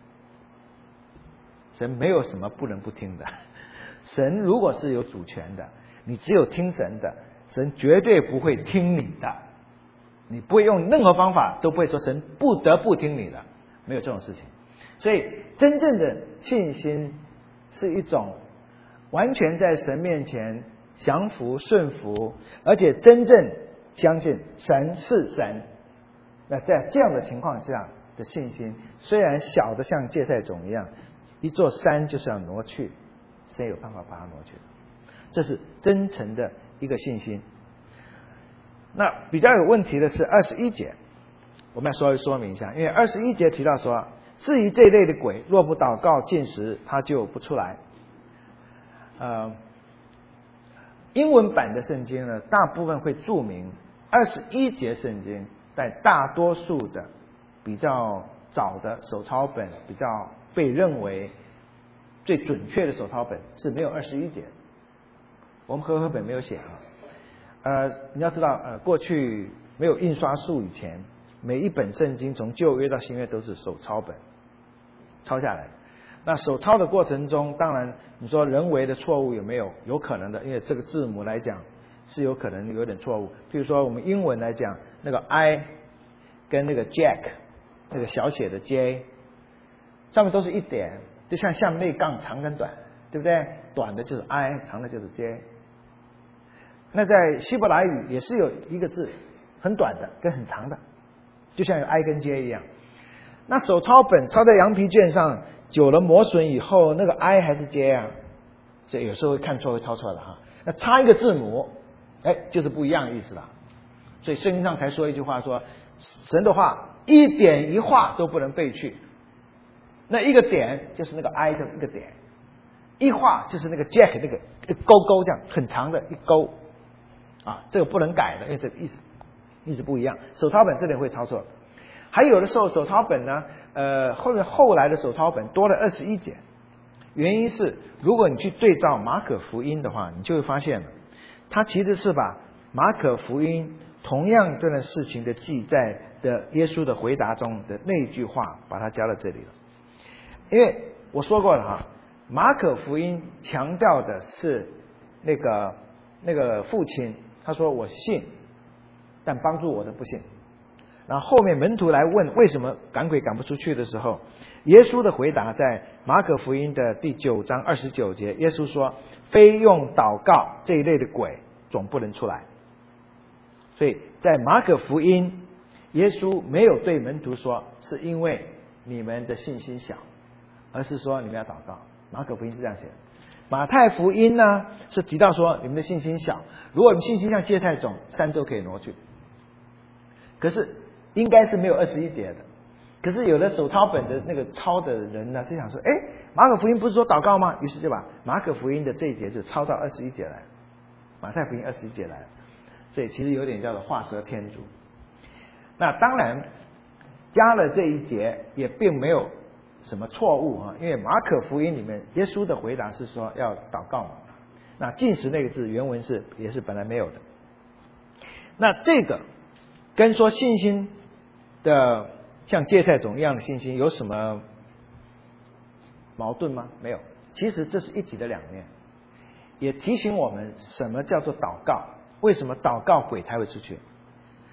神没有什么不能不听的，神如果是有主权的，你只有听神的，神绝对不会听你的，你不会用任何方法都不会说神不得不听你的，没有这种事情。所以真正的信心是一种完全在神面前降服顺服，而且真正相信神是神。那在这样的情况下的信心，虽然小的像芥菜种一样，一座山就是要挪去，谁有办法把它挪去？这是真诚的一个信心。那比较有问题的是二十一节，我们要稍微说明一下，因为二十一节提到说，至于这一类的鬼，若不祷告禁食，它就不出来。呃，英文版的圣经呢，大部分会注明二十一节圣经，在大多数的比较早的手抄本，比较被认为最准确的手抄本是没有二十一节，我们和合本没有写啊。呃，你要知道，呃，过去没有印刷术以前，每一本圣经从旧约到新约都是手抄本抄下来的。那手抄的过程中，当然你说人为的错误有没有？有可能的，因为这个字母来讲是有可能有点错误。譬如说我们英文来讲，那个 I 跟那个 Jack 那个小写的 J 上面都是一点，就像下面那杠长跟短，对不对？短的就是 I， 长的就是 J。那在希伯来语也是有一个字很短的跟很长的，就像有 I 跟 J 一样。那手抄本抄在羊皮卷上，久了磨损以后，那个 I 还是 J 啊？所以有时候会看错，会抄错的哈。那差一个字母，哎，就是不一样的意思了。所以圣经上才说一句话说，神的话一点一画都不能背去。那一个点就是那个 I 的一个点，一画就是那个 Jack 那个勾勾这样很长的一勾啊，这个不能改的，因为这个意思意思不一样。手抄本这里会抄错，还有的时候手抄本呢，呃，后来后来的手抄本多了二十一节，原因是如果你去对照马可福音的话，你就会发现了，它其实是把马可福音同样这件事情的记载的耶稣的回答中的那句话，把它加到这里了。因为我说过了哈，马可福音强调的是那个那个父亲，他说我信，但帮助我的不信。然后后面门徒来问为什么赶鬼赶不出去的时候，耶稣的回答在马可福音的第九章二十九节，耶稣说非用祷告这一类的鬼总不能出来。所以在马可福音，耶稣没有对门徒说是因为你们的信心小，而是说你们要祷告。马可福音是这样写的。马太福音呢是提到说你们的信心小，如果你们信心像芥菜种，山都可以挪去。可是应该是没有二十一节的。可是有的手抄本的那个抄的人呢，是想说，哎，马可福音不是说祷告吗？于是就把马可福音的这一节就抄到二十一节来了，马太福音二十一节来了。所以其实有点叫做画蛇添足。那当然加了这一节也并没有什么错误啊，因为马可福音里面耶稣的回答是说要祷告嘛。那禁食那个字原文是也是本来没有的。那这个跟说信心的像芥菜种一样的信心有什么矛盾吗？没有，其实这是一体的两面，也提醒我们什么叫做祷告，为什么祷告鬼才会出去。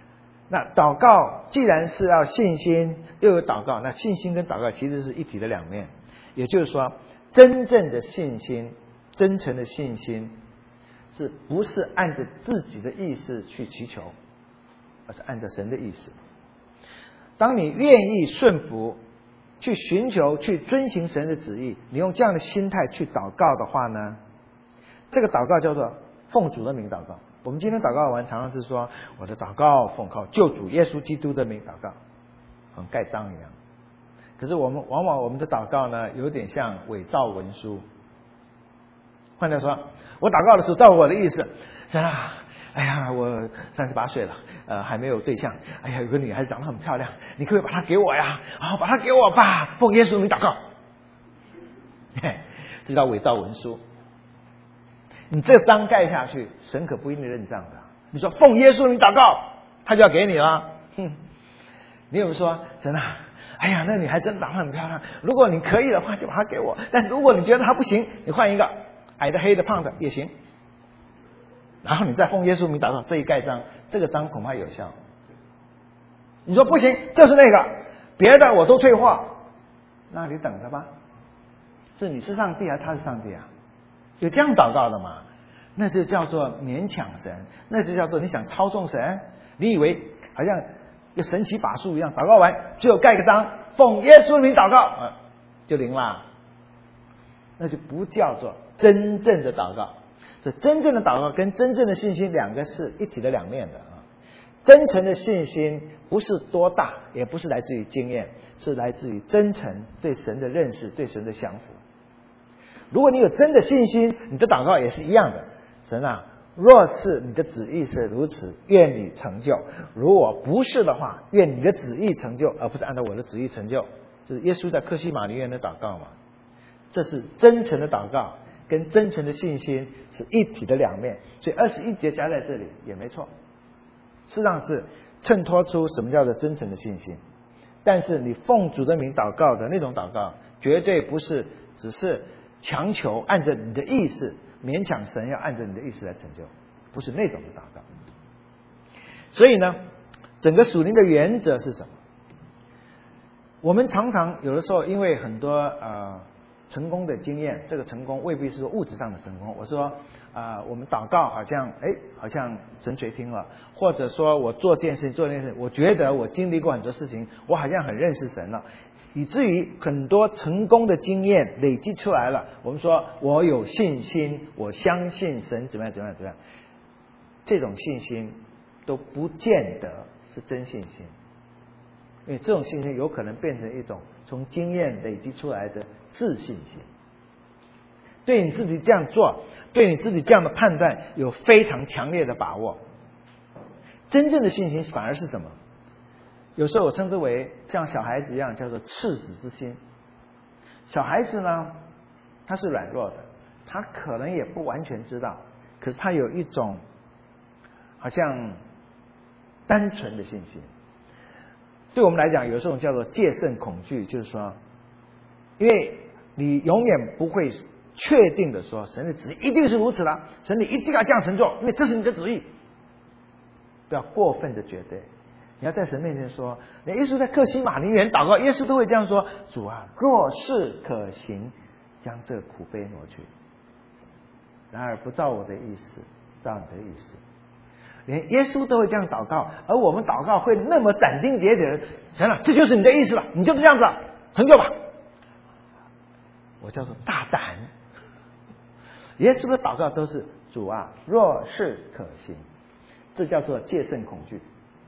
那祷告既然是要信心又有祷告，那信心跟祷告其实是一体的两面。也就是说，真正的信心，真诚的信心，是不是按着自己的意思去祈求，而是按照神的意思。当你愿意顺服，去寻求，去遵行神的旨意，你用这样的心态去祷告的话呢，这个祷告叫做奉主的名祷告。我们今天祷告完常常是说，我的祷告奉靠救主耶稣基督的名祷告，很盖章一样。可是我们往往我们的祷告呢，有点像伪造文书。换句话说，我祷告的时候照我的意思，神啊，哎呀，我三十八岁了，呃，还没有对象，哎呀，有个女孩子长得很漂亮，你可不可以把她给我呀？啊，把她给我吧，奉耶稣名祷告。嘿，这叫伪造文书。你这章盖下去，神可不一定认账的。你说奉耶稣名祷告，他就要给你了。哼，你有说神啊，哎呀，那女孩真长得很漂亮，如果你可以的话，就把她给我。但如果你觉得她不行，你换一个矮的、黑的、胖的也行。然后你再奉耶稣名祷告，这一盖章，这个章恐怕有效。你说不行，就是那个，别的我都退货，那你等着吧。是你是上帝还是他是上帝啊？有这样祷告的吗？那就叫做勉强神，那就叫做你想操纵神。你以为好像一个神奇法术一样，祷告完最后盖个章，奉耶稣名祷告，啊，就灵啦。那就不叫做真正的祷告。这真正的祷告跟真正的信心两个是一体的两面的啊。真诚的信心不是多大，也不是来自于经验，是来自于真诚对神的认识，对神的降服。如果你有真的信心，你的祷告也是一样的。神啊，若是你的旨意是如此，愿你成就；如果不是的话，愿你的旨意成就，而不是按照我的旨意成就。这是耶稣在客西马尼园的祷告嘛？这是真诚的祷告，跟真诚的信心是一体的两面。所以二十一节加在这里也没错，事实上是衬托出什么叫做真诚的信心。但是你奉主的名祷告的那种祷告，绝对不是只是强求按着你的意思，勉强神要按着你的意思来成就，不是那种的祷告。所以呢，整个属灵的原则是什么？我们常常有的时候因为很多呃成功的经验，这个成功未必是说物质上的成功。我说啊、呃，我们祷告好像哎，好像神垂听了，或者说我做这件事情做那件事情，我觉得我经历过很多事情，我好像很认识神了。以至于很多成功的经验累积出来了，我们说我有信心，我相信神怎么样怎么样怎么样，这种信心都不见得是真信心，因为这种信心有可能变成一种从经验累积出来的自信心。对你自己这样做，对你自己这样的判断有非常强烈的把握。真正的信心反而是什么？有时候我称之为像小孩子一样，叫做赤子之心。小孩子呢，他是软弱的，他可能也不完全知道，可是他有一种好像单纯的信心。对我们来讲，有时候叫做戒慎恐惧，就是说，因为你永远不会确定的说神的旨意一定是如此的，神你一定要这样成就，因为这是你的旨意。不要过分的绝对。你要在神面前说，连耶稣在客西马尼园祷告，耶稣都会这样说：主啊，若是可行，将这苦杯挪去。然而不照我的意思，照你的意思。连耶稣都会这样祷告，而我们祷告会那么斩钉截铁的，神啊，这就是你的意思了，你就是这样子了，成就吧。我叫做大胆。耶稣的祷告都是主啊，若是可行，这叫做戒慎恐惧。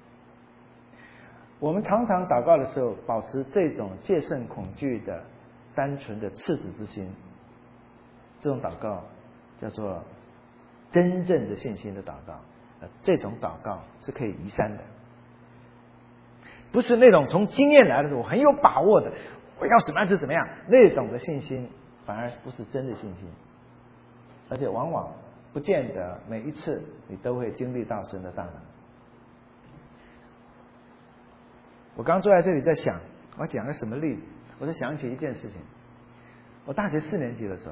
我们常常祷告的时候，保持这种戒慎恐惧的单纯的赤子之心，这种祷告叫做真正的信心的祷告。呃，这种祷告是可以移山的，不是那种从经验来的时候我很有把握的，我要什么样就怎么样，那种的信心反而不是真的信心，而且往往不见得每一次你都会经历到神的大能。我刚坐在这里在想，我讲个什么例子？我就想起一件事情。我大学四年级的时候，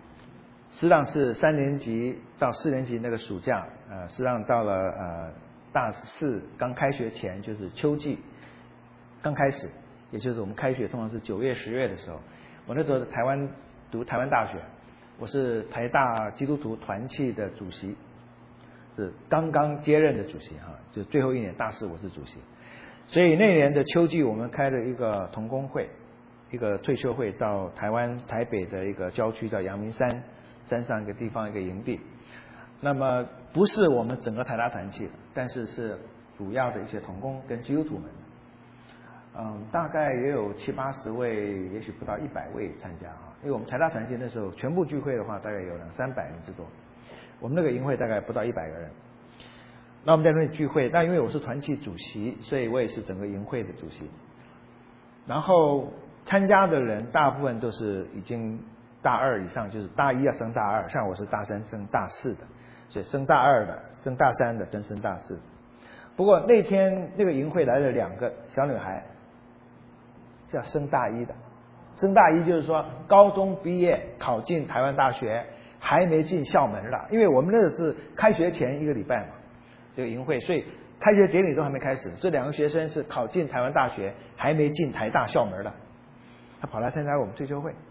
实际上是三年级到四年级那个暑假，呃，实际上到了呃大四刚开学前，就是秋季刚开始，也就是我们开学通常是九月、十月的时候。我那时候在台湾读台湾大学，我是台大基督徒团契的主席，是刚刚接任的主席哈，就最后一年大四我是主席。所以那年的秋季，我们开了一个同工会，一个退休会，到台湾台北的一个郊区叫阳明山山上一个地方一个营地。那么不是我们整个台大团契的，但是是主要的一些同工跟基督徒们。嗯，大概也有七八十位，也许不到一百位参加啊。因为我们台大团契那时候全部聚会的话，大概有两三百人之多。我们那个营会大概不到一百个人。那我们在那里聚会，那因为我是团契主席，所以我也是整个营会的主席。然后参加的人大部分都是已经大二以上，就是大一要升大二，像我是大三升大四的，所以升大二的、升大三的跟升大四。不过那天那个营会来了两个小女孩。叫升大一的，升大一就是说高中毕业考进台湾大学，还没进校门了，因为我们那是开学前一个礼拜嘛，这个营会，所以开学典礼都还没开始。这两个学生是考进台湾大学，还没进台大校门了，他跑来参加我们退休会。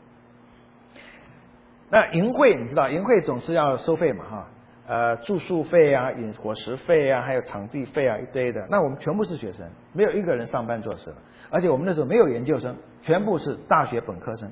那营会你知道，营会总是要收费嘛哈，呃，住宿费啊、饮伙食费啊，还有场地费啊，一堆的。那我们全部是学生，没有一个人上班做事了。而且我们那时候没有研究生，全部是大学本科生。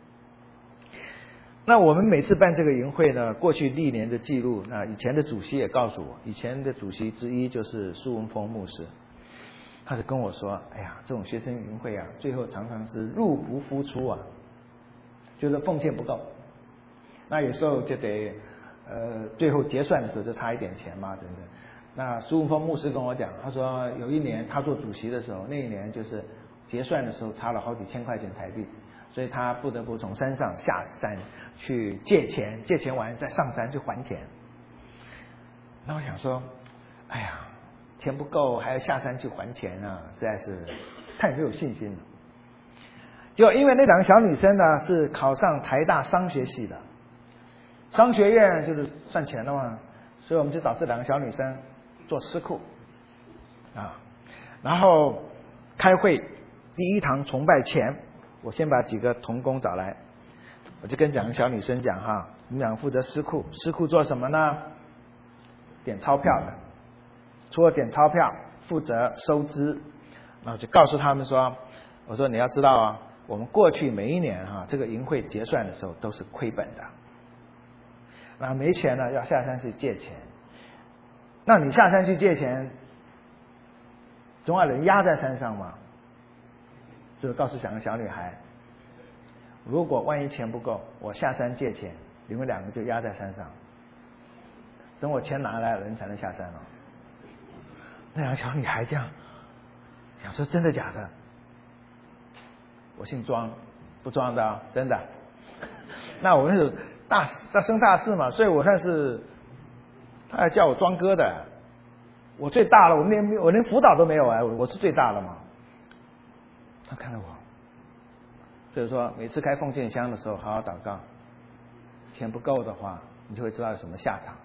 那我们每次办这个营会呢，过去历年的记录，那以前的主席也告诉我，以前的主席之一就是苏文峰牧师，他就跟我说：“哎呀，这种学生营会啊，最后常常是入不敷出啊，就是奉献不够。那有时候就得呃，最后结算的时候就差一点钱嘛，等等。”那苏文峰牧师跟我讲，他说有一年他做主席的时候，那一年就是结算的时候差了好几千块钱台币，所以他不得不从山上下山去借钱，借钱完再上山去还钱。那我想说，哎呀，钱不够还要下山去还钱啊，实在是太没有信心了。就因为那两个小女生呢是考上台大商学系的，商学院就是赚钱了嘛，所以我们就找这两个小女生做诗库啊，然后开会第一堂崇拜前，我先把几个同工找来，我就跟两个小女生讲哈，你们俩负责诗库，诗库做什么呢？点钞票的，除了点钞票，负责收支，然后就告诉他们说，我说你要知道啊，我们过去每一年哈，这个营会结算的时候都是亏本的，那没钱呢要下山去借钱。那你下山去借钱，总要人压在山上嘛？是不是告诉两个小女孩，如果万一钱不够，我下山借钱，你们两个就压在山上，等我钱拿来了，人才能下山了。那两个小女孩这样想说，真的假的？我姓庄，不装的啊，真的。那我那时候大大升大四嘛，所以我算是。他还叫我庄哥的，我最大了，我连我连辅导都没有哎，我是最大了嘛。他看到我，所以说每次开奉献箱的时候，好好祷告，钱不够的话，你就会知道有什么下场。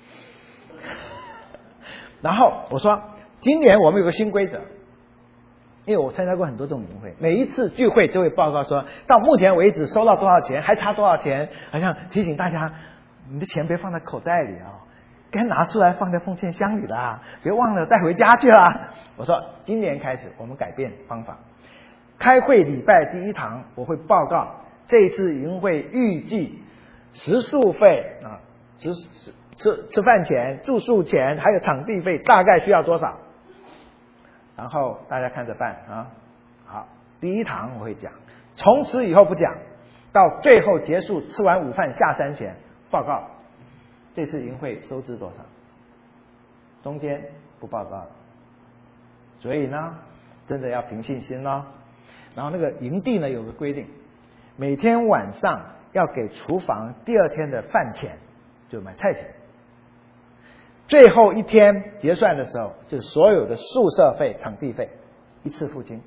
然后我说，今年我们有个新规则，因为我参加过很多这种营会，每一次聚会都会报告说，到目前为止收到多少钱，还差多少钱，好像提醒大家，你的钱别放在口袋里啊。该拿出来放在奉献箱里啦，别忘了带回家去啦。我说今年开始我们改变方法，开会礼拜第一堂我会报告这一次营会预计食宿费啊，吃吃吃吃饭钱、住宿钱还有场地费大概需要多少，然后大家看着办啊。好，第一堂我会讲，从此以后不讲，到最后结束吃完午饭下山前报告。这次营会收支多少？中间不报告，所以呢，真的要凭信心咯。然后那个营地呢有个规定，每天晚上要给厨房第二天的饭钱，就买菜钱。最后一天结算的时候，就是所有的宿舍费、场地费一次付清。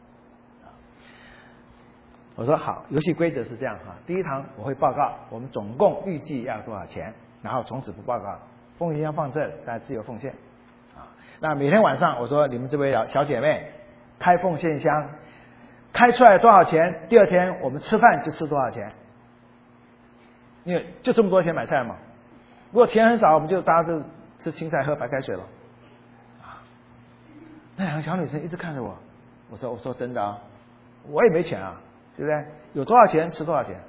我说好，游戏规则是这样哈，第一堂我会报告我们总共预计要多少钱。然后从此不报告，奉献箱放这，大家自由奉献啊。 那每天晚上我说你们这位小小姐妹开奉献箱，开出来多少钱，第二天我们吃饭就吃多少钱，因为就这么多钱买菜嘛。如果钱很少，我们就大家就吃青菜喝白开水了。啊，那两个小女生一直看着我，我说我说真的啊，我也没钱啊，对不对？有多少钱吃多少钱。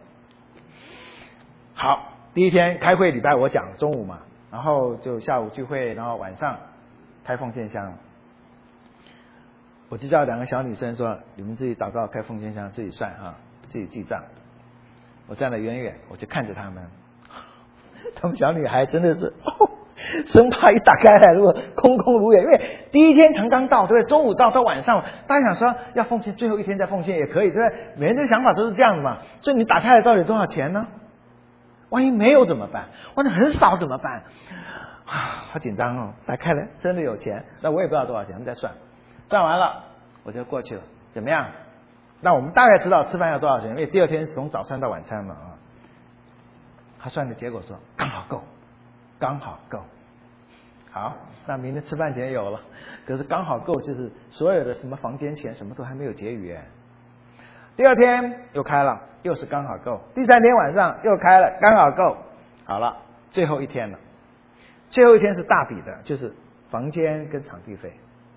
好，第一天开会礼拜我讲中午嘛，然后就下午聚会，然后晚上开奉献箱。我就叫两个小女生说：“你们自己祷告，开奉献箱，自己算啊，自己记账。”我站得远远，我就看着他们。他们小女孩真的是，哦，生怕一打开来，如果空空如也。因为第一天刚刚到，对不对？中午到到晚上，大家想说要奉献，最后一天再奉献也可以，对不对？每人的想法都是这样的嘛。所以你打开来到底多少钱呢？万一没有怎么办？万一很少怎么办？啊，好紧张哦！打开来真的有钱，那我也不知道多少钱，我们再算。算完了，我就过去了。怎么样？那我们大概知道吃饭要多少钱，因为第二天是从早餐到晚餐嘛啊。他算的结果说刚好够，刚好够。好，那明天吃饭钱有了，可是刚好够就是所有的什么房间钱什么都还没有结余。第二天又开了，又是刚好够。第三天晚上又开了，刚好够。好了，最后一天了。最后一天是大笔的，就是房间跟场地费。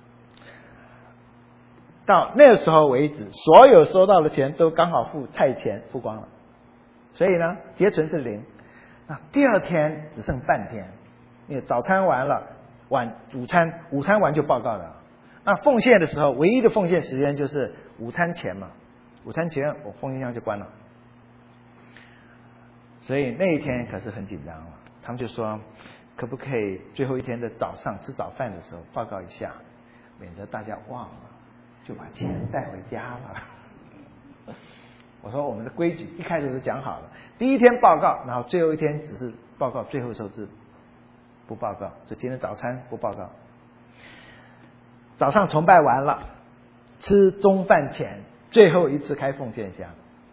到那个时候为止，所有收到的钱都刚好付菜钱付光了，所以呢，结存是零。那第二天只剩半天，因为早餐完了，晚午餐午餐完就报告了。那奉献的时候，唯一的奉献时间就是午餐前嘛，午餐前我奉献箱就关了。所以那一天可是很紧张了，他们就说，可不可以最后一天的早上吃早饭的时候报告一下，免得大家忘了。就把钱带回家了。我说我们的规矩一开始就讲好了，第一天报告，然后最后一天只是报告最后收支，不报告。所以今天早餐不报告。早上崇拜完了，吃中饭前最后一次开奉献箱。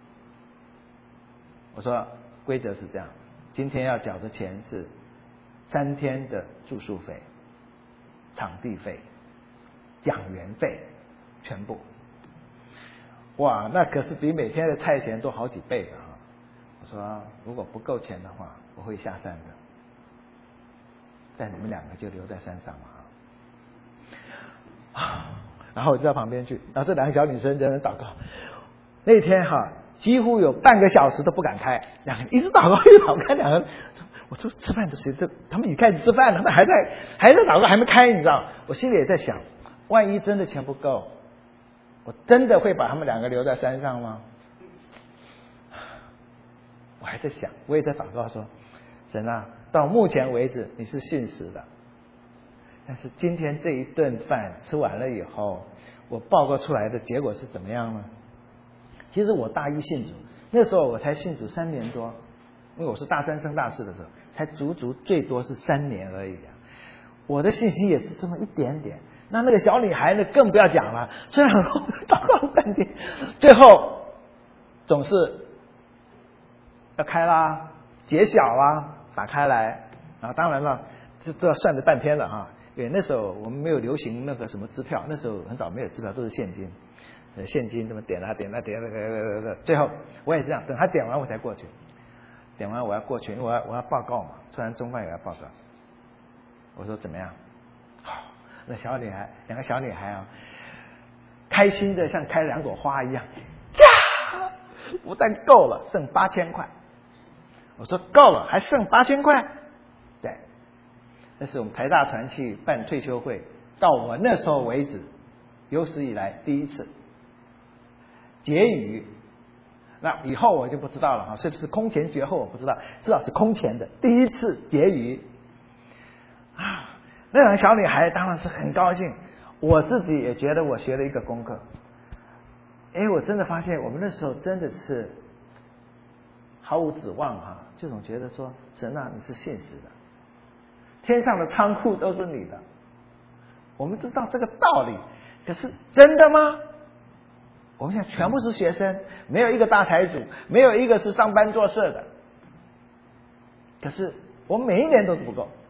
我说规则是这样，今天要缴的钱是三天的住宿费、场地费、讲员费。全部，哇，那可是比每天的菜钱多好几倍的啊！我说如果不够钱的话，我会下山的，但你们两个就留在山上嘛啊！然后我就到旁边去，然后这两个小女生在那祷告。那天哈，几乎有半个小时都不敢开，两个人一直祷告，一直祷告，两个人，我说吃饭的时候，他们已经开始吃饭了，他们还在还在祷告，还没开，你知道？我心里也在想，万一真的钱不够。我真的会把他们两个留在山上吗？我还在想，我也在祷告说，神啊，到目前为止你是信实的，但是今天这一顿饭吃完了以后，我报告出来的结果是怎么样呢？其实我大一信主，那时候我才信主三年多，因为我是大三升大四的时候，才足足最多是三年而已啊。我的信心也是这么一点点。那那个小女孩呢，更不要讲了，虽然祷告了半天，最后总是要开啦，揭晓啦，打开来，然后当然了，这都要算着半天了哈。因为那时候我们没有流行那个什么支票，那时候很早没有支票，都是现金，呃，现金这么点啊点啊点啊，最后我也这样，等他点完我才过去，点完我要过去，因为我要我要报告嘛，虽然中饭也要报告。我说怎么样？那小女孩，两个小女孩啊，开心的像开两朵花一样，呀，不但够了，剩八千块。我说够了，还剩八千块？对，那是我们台大传系办退休会，到我那时候为止，有史以来第一次结余。那以后我就不知道了哈，是不是空前绝后我不知道，至少是空前的第一次结余啊。那两个小女孩当然是很高兴，我自己也觉得我学了一个功课。哎，我真的发现我们那时候真的是毫无指望哈，就总觉得说神啊，你是信实的，天上的仓库都是你的。我们知道这个道理，可是真的吗？我们现在全部是学生，没有一个大财主，没有一个是上班做事的。可是我们每一年都不够。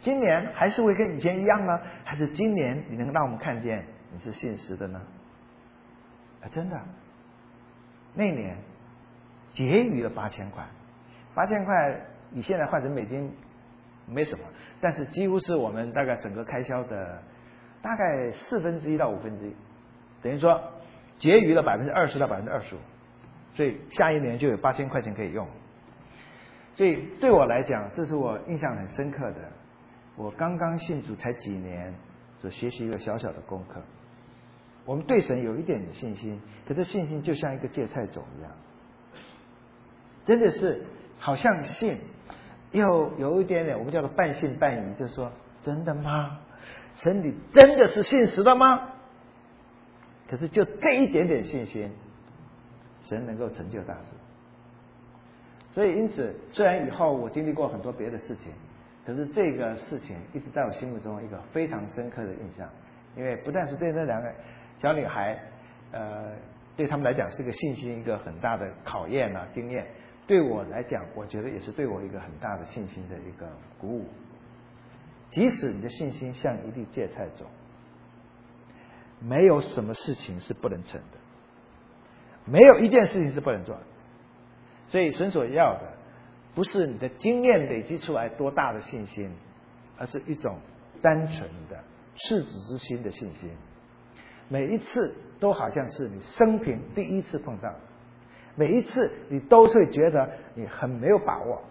今年还是会跟以前一样呢？还是今年你能让我们看见你是信实的呢？啊，真的，那年结余了八千块，八千块你现在换成美金没什么，但是几乎是我们大概整个开销的大概四分之一到五分之一，等于说结余了百分之二十到百分之二十五，所以下一年就有八千块钱可以用。所以对我来讲，这是我印象很深刻的。我刚刚信主才几年，所学习一个小小的功课。我们对神有一点点信心，可是信心就像一个芥菜种一样，真的是好像信，又有一点点我们叫做半信半疑，就是说真的吗？神你真的是信实的吗？可是就这一点点信心，神能够成就大事。所以因此，虽然以后我经历过很多别的事情，可是这个事情一直在我心目中一个非常深刻的印象。因为不但是对那两个小女孩，呃，对他们来讲是个信心一个很大的考验啊经验，对我来讲，我觉得也是对我一个很大的信心的一个鼓舞。即使你的信心像一粒芥菜种，没有什么事情是不能成的，没有一件事情是不能做的。所以神所要的不是你的经验累积出来多大的信心，而是一种单纯的赤子之心的信心。每一次都好像是你生平第一次碰到，每一次你都会觉得你很没有把握。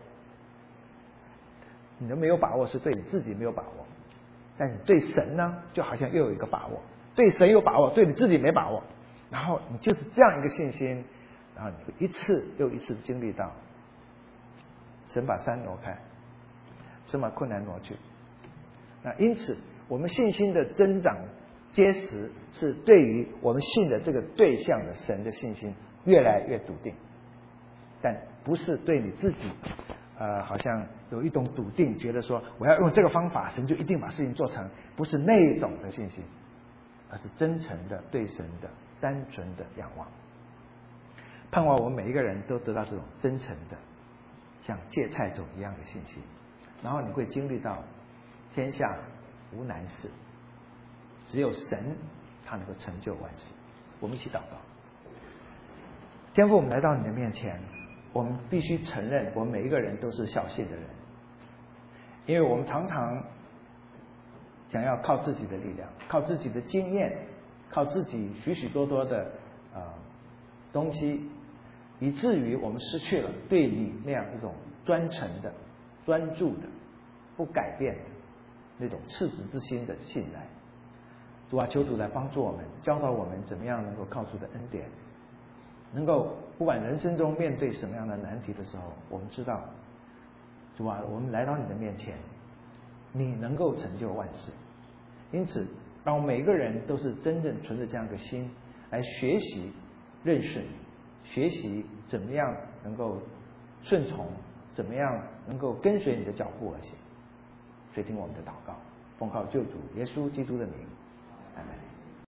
你的没有把握是对你自己没有把握，但你对神呢，就好像又有一个把握。对神有把握，对你自己没把握，然后你就是这样一个信心，然后你会一次又一次经历到神把山挪开，神把困难挪去。那因此我们信心的增长结实，是对于我们信的这个对象的神的信心越来越笃定，但不是对你自己呃，好像有一种笃定，觉得说我要用这个方法，神就一定把事情做成，不是那种的信心，而是真诚的对神的单纯的仰望。盼望我们每一个人都得到这种真诚的像芥菜种一样的信心，然后你会经历到天下无难事，只有神他能够成就万事。我们一起祷告。天父，我们来到你的面前，我们必须承认我们每一个人都是小信的人，因为我们常常想要靠自己的力量，靠自己的经验，靠自己许许多多的呃东西，以至于我们失去了对你那样一种专诚的、专注的、不改变的那种赤子之心的信赖。主啊，求主来帮助我们，教导我们怎么样能够靠主的恩典，能够不管人生中面对什么样的难题的时候，我们知道主啊，我们来到你的面前，你能够成就万事。因此让我们每一个人都是真正存着这样一个心来学习认识你，学习怎么样能够顺从，怎么样能够跟随你的脚步而行。垂听我们的祷告，奉靠救主耶稣基督的名，阿们。